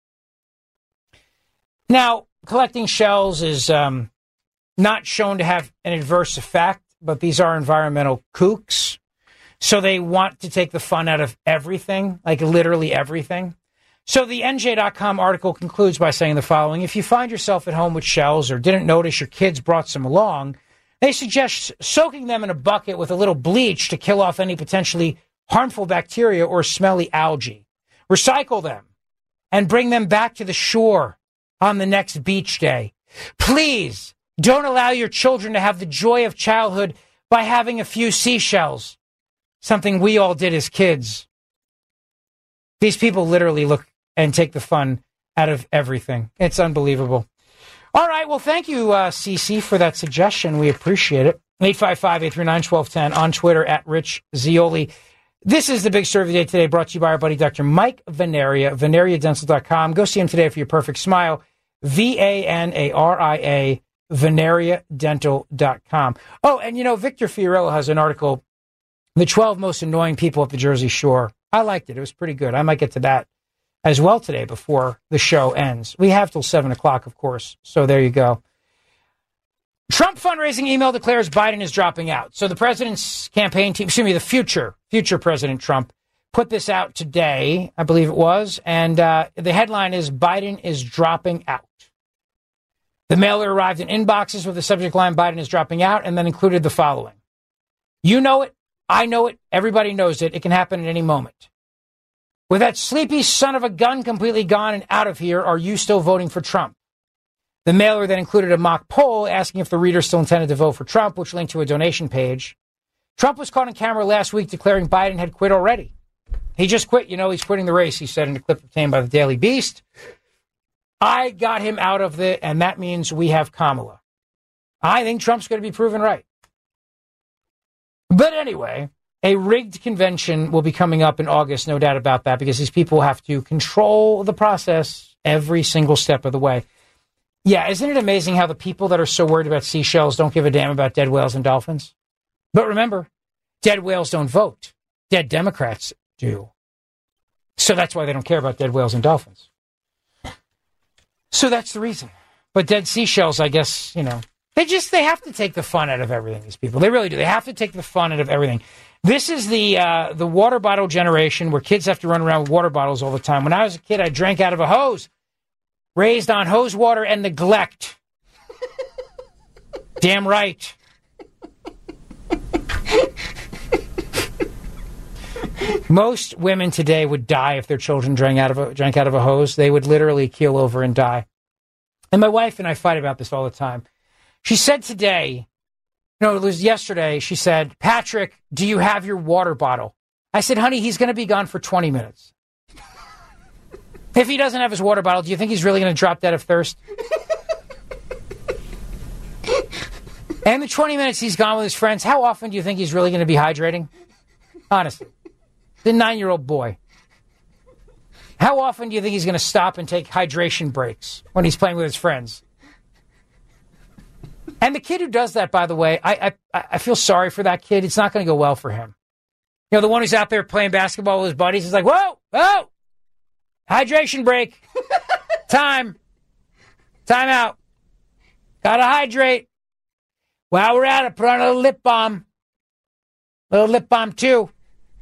Now, collecting shells is um, not shown to have an adverse effect, but these are environmental kooks. So they want to take the fun out of everything, like literally everything. So the N J dot com article concludes by saying the following. If you find yourself at home with shells or didn't notice your kids brought some along, they suggest soaking them in a bucket with a little bleach to kill off any potentially harmful bacteria or smelly algae. Recycle them and bring them back to the shore on the next beach day. Please don't allow your children to have the joy of childhood by having a few seashells, something we all did as kids. These people literally look and take the fun out of everything. It's unbelievable. All right, well, thank you, uh, Cece, for that suggestion. We appreciate it. eight five five, eight three nine, one two one zero on Twitter at Rich Zeoli. This is the Big Story of the Day today, brought to you by our buddy Doctor Mike Veneria, veneria dental dot com. Go see him today for your perfect smile. V A N A R I A, veneria dental dot com. Oh, and you know, Victor Fiorello has an article, The twelve Most Annoying People at the Jersey Shore. I liked it. It was pretty good. I might get to that as well today before the show ends. We have till seven o'clock, of course. So there you go. Trump fundraising email declares Biden is dropping out. So the president's campaign team, excuse me, the future, future President Trump, put this out today, I believe it was. And uh, the headline is Biden is dropping out. The mailer arrived in inboxes with the subject line, Biden is dropping out, and then included the following. You know it. I know it. Everybody knows it. It can happen at any moment. With that sleepy son of a gun completely gone and out of here, are you still voting for Trump? The mailer then included a mock poll asking if the reader still intended to vote for Trump, which linked to a donation page. Trump was caught on camera last week declaring Biden had quit already. He just quit. You know, he's quitting the race, he said in a clip obtained by the Daily Beast. I got him out of it, and that means we have Kamala. I think Trump's going to be proven right. But anyway, a rigged convention will be coming up in August, no doubt about that, because these people have to control the process every single step of the way. Yeah, isn't it amazing how the people that are so worried about seashells don't give a damn about dead whales and dolphins? But remember, dead whales don't vote. Dead Democrats do. So that's why they don't care about dead whales and dolphins. So that's the reason. But dead seashells, I guess, you know, they just, they have to take the fun out of everything, these people. They really do. They have to take the fun out of everything. This is the uh, the water bottle generation where kids have to run around with water bottles all the time. When I was a kid, I drank out of a hose. Raised on hose water and neglect. Damn right. Most women today would die if their children drank out of a drank out of a hose. They would literally keel over and die. And my wife and I fight about this all the time. She said today, no, it was yesterday, she said, Patrick, do you have your water bottle? I said, honey, he's going to be gone for twenty minutes. If he doesn't have his water bottle, do you think he's really going to drop dead of thirst? And the twenty minutes he's gone with his friends, how often do you think he's really going to be hydrating? Honestly. The nine-year-old boy. How often do you think he's going to stop and take hydration breaks when he's playing with his friends? And the kid who does that, by the way, I I, I feel sorry for that kid. It's not going to go well for him. You know, the one who's out there playing basketball with his buddies is like, whoa, whoa, hydration break. Time. Time out. Gotta hydrate. While we're at it, put on a little lip balm. A little lip balm, too.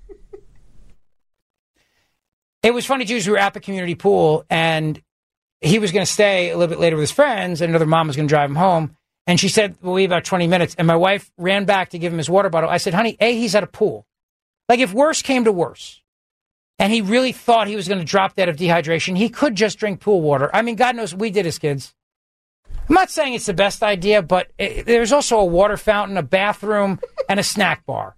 It was funny, too, because we were at the community pool, and he was going to stay a little bit later with his friends, and another mom was going to drive him home. And she said, we'll leave about twenty minutes. And my wife ran back to give him his water bottle. I said, honey, A, he's at a pool. Like, if worse came to worse, and he really thought he was going to drop dead of dehydration, he could just drink pool water. I mean, God knows we did as kids. I'm not saying it's the best idea, but it, there's also a water fountain, a bathroom, and a snack bar.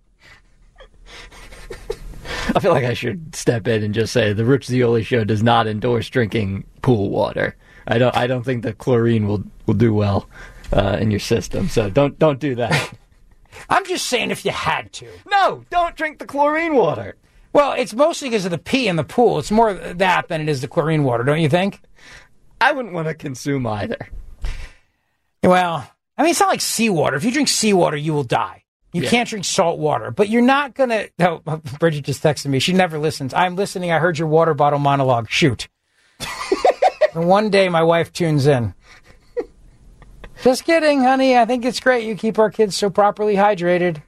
I feel like I should step in and just say the Rich Zeoli Show does not endorse drinking pool water. I don't. I don't think the chlorine will, will do well uh, in your system. So don't don't do that. I'm just saying if you had to. No, don't drink the chlorine water. Well, it's mostly because of the pee in the pool. It's more that than it is the chlorine water, don't you think? I wouldn't want to consume either. Well, I mean, it's not like seawater. If you drink seawater, you will die. You yeah. can't drink salt water, but you're not going to... Oh, Bridget just texted me. She never listens. I'm listening. I heard your water bottle monologue. Shoot. And one day my wife tunes in. Just kidding, honey. I think it's great you keep our kids so properly hydrated.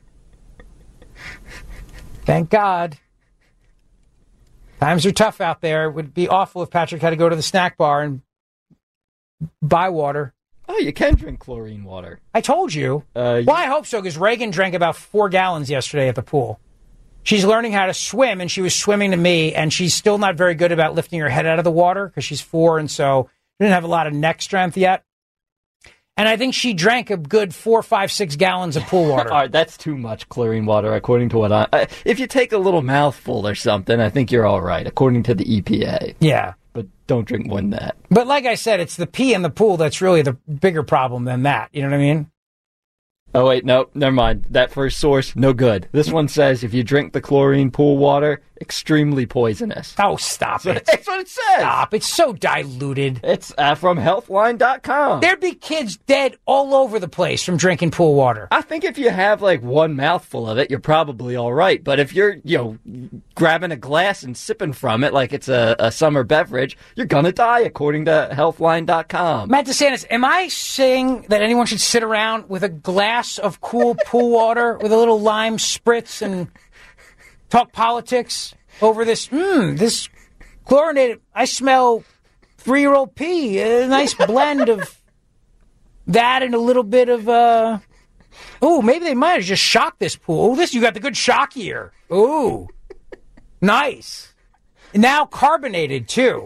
Thank God. Times are tough out there. It would be awful if Patrick had to go to the snack bar and buy water. Oh, you can drink chlorine water. I told you. Uh, well, I hope so, because Reagan drank about four gallons yesterday at the pool. She's learning how to swim, and she was swimming to me, and she's still not very good about lifting her head out of the water because she's four, and so she didn't have a lot of neck strength yet. And I think she drank a good four, five, six gallons of pool water. All right, that's too much chlorine water, according to what I... I... If you take a little mouthful or something, I think you're all right, according to the E P A. Yeah. But don't drink more than that. But like I said, it's the pee in the pool that's really the bigger problem than that. You know what I mean? Oh, wait, no, never mind. That first source, no good. This one says if you drink the chlorine pool water, extremely poisonous. Oh, stop it. That's what it says. Stop. It's so diluted. It's uh, from healthline dot com. There'd be kids dead all over the place from drinking pool water. I think if you have, like, one mouthful of it, you're probably all right. But if you're, you know, grabbing a glass and sipping from it like it's a, a summer beverage, you're going to die, according to healthline dot com. Matt DeSantis, am I saying that anyone should sit around with a glass of cool pool water with a little lime spritz and talk politics over this? Hmm, this chlorinated. I smell three-year-old pee. A nice blend of that and a little bit of. uh Oh, maybe they might have just shocked this pool. Oh, this you got the good shock here. Ooh, nice. Now carbonated too.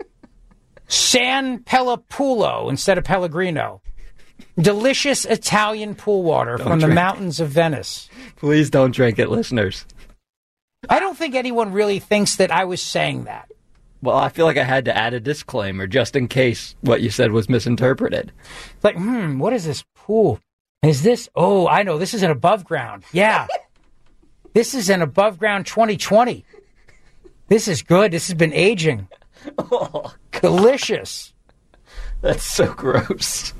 San Pellepulo instead of Pellegrino. Delicious Italian pool water don't from the mountains of Venice. Please don't drink it, listeners. I don't think anyone really thinks that I was saying that. Well, I feel like I had to add a disclaimer just in case what you said was misinterpreted. Like, hmm, what is this pool? Is this, oh, I know, this is an above ground. Yeah. This is an above ground twenty twenty. This is good. This has been aging. Oh, delicious. That's so gross.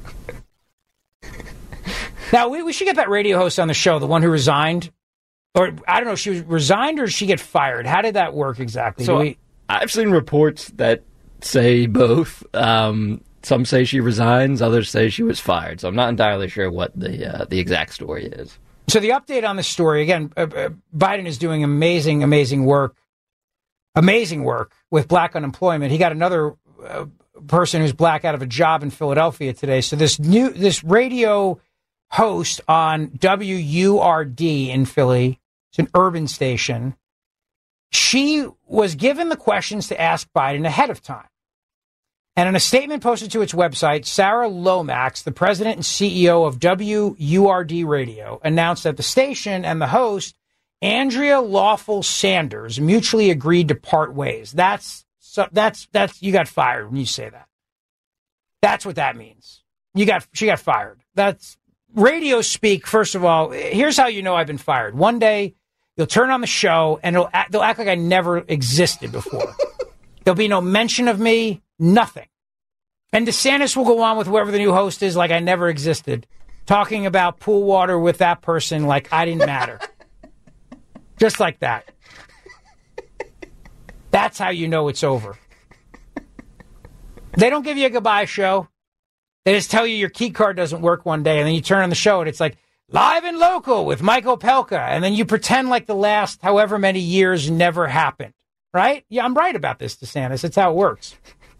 Now, we, we should get that radio host on the show, the one who resigned. Or, I don't know, she was resigned or did she get fired? How did that work exactly? So, we... I've seen reports that say both. Um, some say she resigns, others say she was fired. So I'm not entirely sure what the uh, the exact story is. So the update on the story, again, uh, uh, Biden is doing amazing, amazing work. Amazing work with black unemployment. He got another uh, person who's black out of a job in Philadelphia today. So this new, this radio host on W U R D in Philly, it's an urban station. She was given the questions to ask Biden ahead of time. And in a statement posted to its website, Sarah Lomax, the president and C E O of W U R D Radio, announced that the station and the host, Andrea Lawful Sanders, mutually agreed to part ways. That's so that's that's you got fired when you say that. That's what that means. You got she got fired. That's radio speak. First of all, here's how you know I've been fired. One day you'll turn on the show and it'll act, they'll act like I never existed before. There'll be no mention of me, nothing. And DeSantis will go on with whoever the new host is like I never existed, talking about pool water with that person like I didn't matter. Just like that. That's how you know it's over. They don't give you a goodbye show. They just tell you your key card doesn't work one day, and then you turn on the show, and it's like, live and local with Michael Pelka, and then you pretend like the last however many years never happened, right? Yeah, I'm right about this, DeSantis. That's how it works.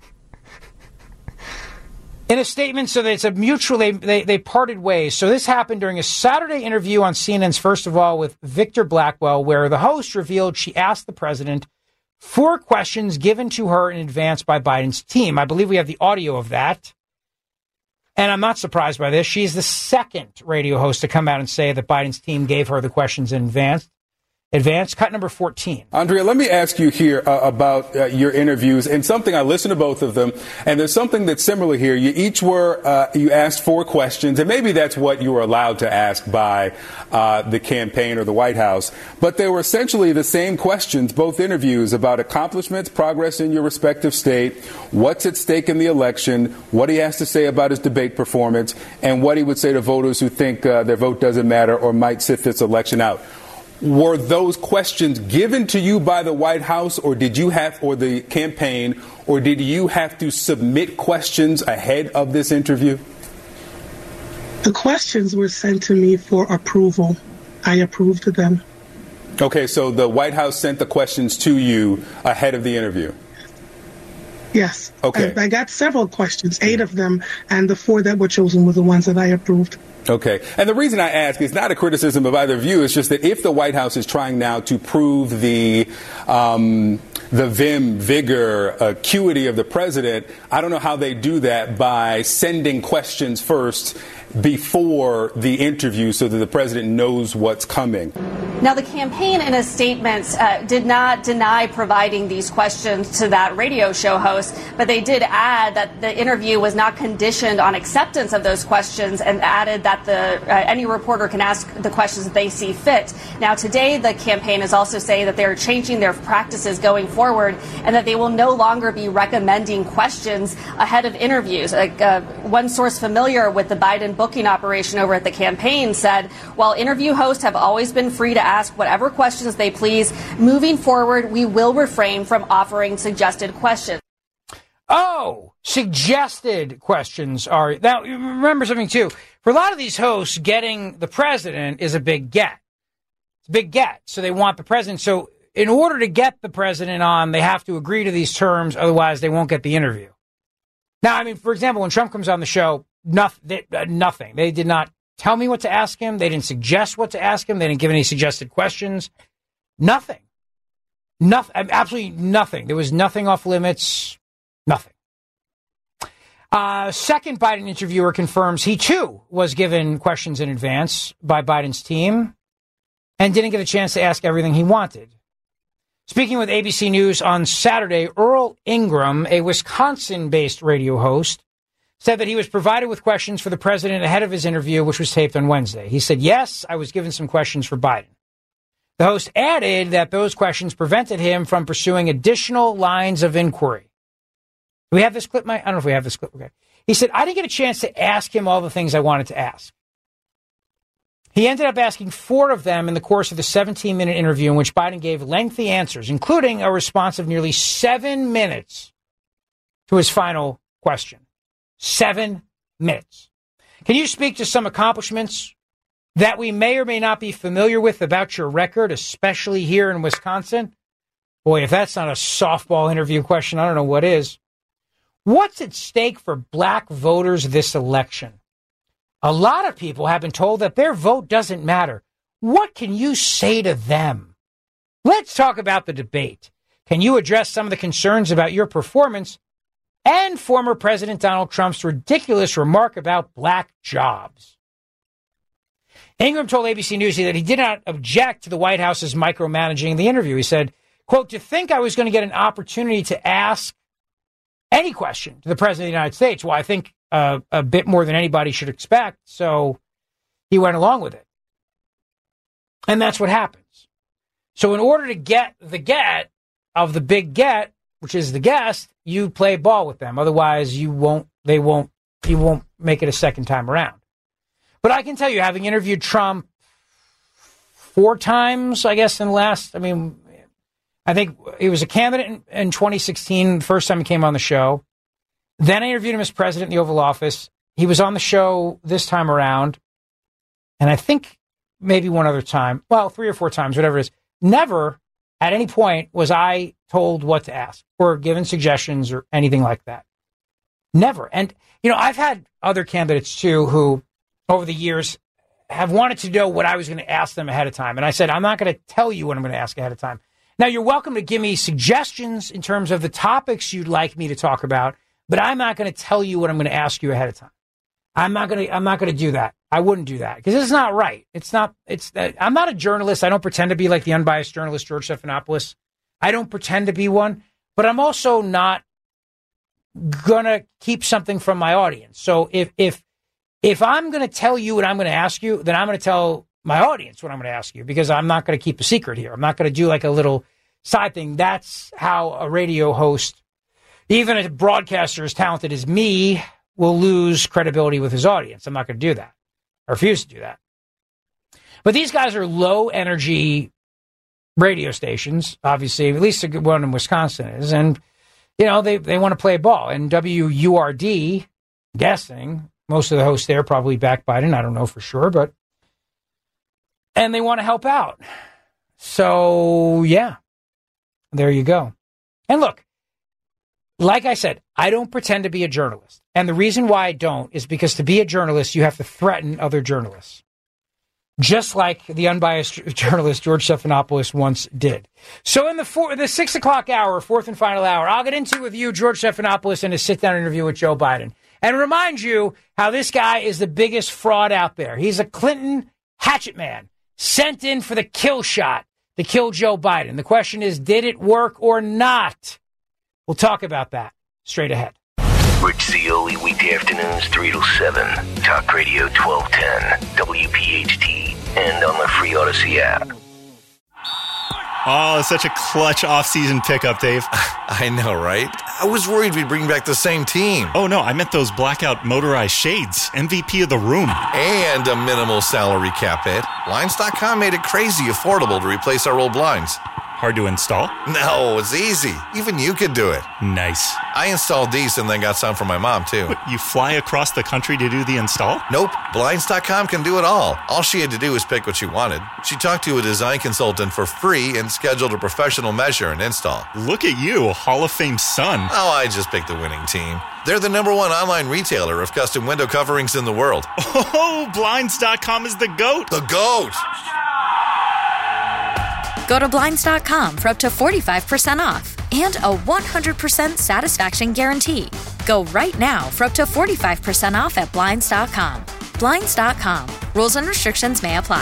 In a statement, so that it's a mutual, they, they, they parted ways. So this happened during a Saturday interview on C N N's First of All with Victor Blackwell, where the host revealed she asked the president four questions given to her in advance by Biden's team. I believe we have the audio of that. And I'm not surprised by this. She's the second radio host to come out and say that Biden's team gave her the questions in advance. Advance, cut number fourteen. Andrea, let me ask you here uh, about uh, your interviews and something. I listened to both of them, and there's something that's similar here. You each were, uh, you asked four questions, and maybe that's what you were allowed to ask by uh, the campaign or the White House. But they were essentially the same questions, both interviews, about accomplishments, progress in your respective state, what's at stake in the election, what he has to say about his debate performance, and what he would say to voters who think uh, their vote doesn't matter or might sit this election out. Were those questions given to you by the White House, or did you have, or the campaign, or did you have to submit questions ahead of this interview? The questions were sent to me for approval. I approved of them. Okay, so the White House sent the questions to you ahead of the interview? Yes. Okay. I, I got several questions, eight of them, and the four that were chosen were the ones that I approved. Okay. And the reason I ask is not a criticism of either view. It's just that if the White House is trying now to prove the um, the vim, vigor, acuity of the president, I don't know how they do that by sending questions first before the interview so that the president knows what's coming. Now, the campaign in a statement uh, did not deny providing these questions to that radio show host, but they did add that the interview was not conditioned on acceptance of those questions, and added that the uh, any reporter can ask the questions that they see fit. Now, today, the campaign is also saying that they're changing their practices going forward, and that they will no longer be recommending questions ahead of interviews. Like, uh, one source familiar with the Biden booking operation over at the campaign said, while interview hosts have always been free to ask whatever questions they please, moving forward, we will refrain from offering suggested questions. Oh, suggested questions are... Now, remember something, too. For a lot of these hosts, getting the president is a big get. It's a big get. So they want the president. So in order to get the president on, they have to agree to these terms. Otherwise, they won't get the interview. Now, I mean, for example, when Trump comes on the show, nothing. They, uh, nothing. They did not tell me what to ask him. They didn't suggest what to ask him. They didn't give any suggested questions. Nothing. Nothing. Absolutely nothing. There was nothing off limits. Nothing. Uh, second Biden interviewer confirms he, too, was given questions in advance by Biden's team and didn't get a chance to ask everything he wanted. Speaking with A B C News on Saturday, Earl Ingram, a Wisconsin-based radio host, said that he was provided with questions for the president ahead of his interview, which was taped on Wednesday. He said, yes, I was given some questions for Biden. The host added that those questions prevented him from pursuing additional lines of inquiry. Do we have this clip, Mike? I don't know if we have this clip. Okay. He said, I didn't get a chance to ask him all the things I wanted to ask. He ended up asking four of them in the course of the seventeen-minute interview in which Biden gave lengthy answers, including a response of nearly seven minutes to his final question. Seven minutes. Can you speak to some accomplishments that we may or may not be familiar with about your record, especially here in Wisconsin? Boy, if that's not a softball interview question, I don't know what is. What's at stake for black voters this election? A lot of people have been told that their vote doesn't matter. What can you say to them? Let's talk about the debate. Can you address some of the concerns about your performance and former President Donald Trump's ridiculous remark about black jobs? Ingram told A B C News that he did not object to the White House's micromanaging the interview. He said, quote, to think I was going to get an opportunity to ask any question to the President of the United States, well, I think uh, a bit more than anybody should expect. So he went along with it. And that's what happens. So in order to get the get of the big get, which is the guest, you play ball with them. Otherwise, you won't, they won't, you won't make it a second time around. But I can tell you, having interviewed Trump four times, I guess, in the last, I mean, I think he was a candidate in, in twenty sixteen, the first time he came on the show. Then I interviewed him as president in the Oval Office. He was on the show this time around, and I think maybe one other time, well, three or four times, whatever it is. Never at any point was I told what to ask or given suggestions or anything like that. Never. And, you know, I've had other candidates, too, who over the years have wanted to know what I was going to ask them ahead of time. And I said, I'm not going to tell you what I'm going to ask ahead of time. Now, you're welcome to give me suggestions in terms of the topics you'd like me to talk about, but I'm not going to tell you what I'm going to ask you ahead of time. I'm not going to, I'm not going to do that. I wouldn't do that because it's not right. It's not, it's, uh, I'm not a journalist. I don't pretend to be like the unbiased journalist, George Stephanopoulos. I don't pretend to be one, but I'm also not going to keep something from my audience. So if, if, if I'm going to tell you what I'm going to ask you, then I'm going to tell my audience what I'm going to ask you because I'm not going to keep a secret here. I'm not going to do like a little side thing. That's how a radio host, even a broadcaster as talented as me, will lose credibility with his audience. I'm not going to do that. I refuse to do that. But these guys are low energy radio stations, obviously, at least the one in Wisconsin is. And, you know, they, they want to play ball. And W U R D, guessing, most of the hosts there probably back Biden. I don't know for sure, but, and they want to help out. So, yeah, there you go. And look, like I said, I don't pretend to be a journalist. And the reason why I don't is because to be a journalist, you have to threaten other journalists. Just like the unbiased journalist George Stephanopoulos once did. So in the four, the six o'clock hour, fourth and final hour, I'll get into with you George Stephanopoulos in a sit-down interview with Joe Biden. And remind you how this guy is the biggest fraud out there. He's a Clinton hatchet man sent in for the kill shot to kill Joe Biden. The question is, did it work or not? We'll talk about that straight ahead. Rich Zeoli, weekday afternoons, three to seven. Talk Radio twelve ten, W P H T, and on the free Odyssey app. Oh, such a clutch off-season pickup, Dave. I know, right? I was worried we'd bring back the same team. Oh, no, I meant those blackout motorized shades. M V P of the room. And a minimal salary cap hit. Blinds dot com made it crazy affordable to replace our old blinds. Hard to install? No, it's easy. Even you could do it. Nice. I installed these and then got some for my mom, too. What, you fly across the country to do the install? Nope. Blinds dot com can do it all. All she had to do was pick what she wanted. She talked to a design consultant for free and scheduled a professional measure and install. Look at you, Hall of Fame son. Oh, I just picked the winning team. They're the number one online retailer of custom window coverings in the world. Oh, Blinds dot com is the GOAT. The GOAT! Go to Blinds dot com for up to forty-five percent off and a one hundred percent satisfaction guarantee. Go right now for up to forty-five percent off at Blinds dot com. Blinds dot com. Rules and restrictions may apply.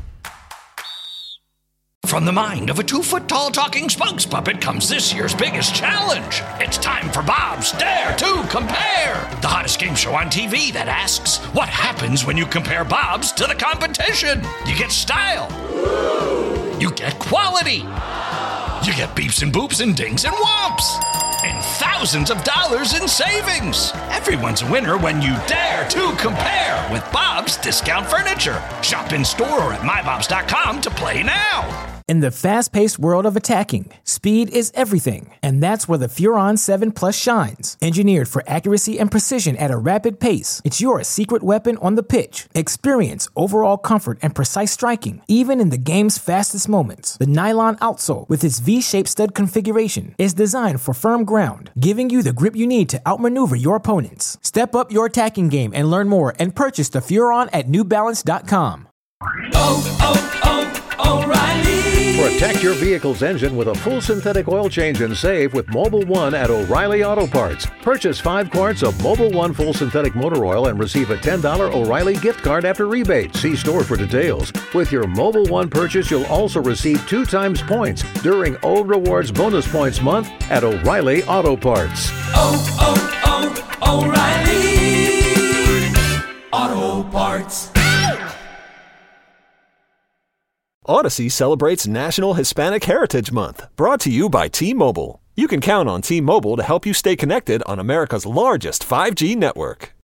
From the mind of a two-foot-tall talking spokes puppet comes this year's biggest challenge. It's time for Bob's Dare to Compare, the hottest game show on T V that asks, what happens when you compare Bob's to the competition? You get style. You get quality. You get beeps and boops and dings and whomps. And thousands of dollars in savings. Everyone's a winner when you dare to compare with Bob's Discount Furniture. Shop in store or at my bobs dot com to play now. In the fast-paced world of attacking, speed is everything, and that's where the Furon seven Plus shines. Engineered for accuracy and precision at a rapid pace, it's your secret weapon on the pitch. Experience overall comfort and precise striking, even in the game's fastest moments. The nylon outsole, with its V-shaped stud configuration, is designed for firm ground, giving you the grip you need to outmaneuver your opponents. Step up your attacking game and learn more and purchase the Furon at new balance dot com. Oh, oh, oh, O'Reilly! Protect your vehicle's engine with a full synthetic oil change and save with Mobil one at O'Reilly Auto Parts. Purchase five quarts of Mobil one full synthetic motor oil and receive a ten dollars O'Reilly gift card after rebate. See store for details. With your Mobil one purchase, you'll also receive two times points during Old Rewards Bonus Points Month at O'Reilly Auto Parts. Oh, oh, oh, O'Reilly Auto Parts. Odyssey celebrates National Hispanic Heritage Month, brought to you by T-Mobile. You can count on T-Mobile to help you stay connected on America's largest five G network.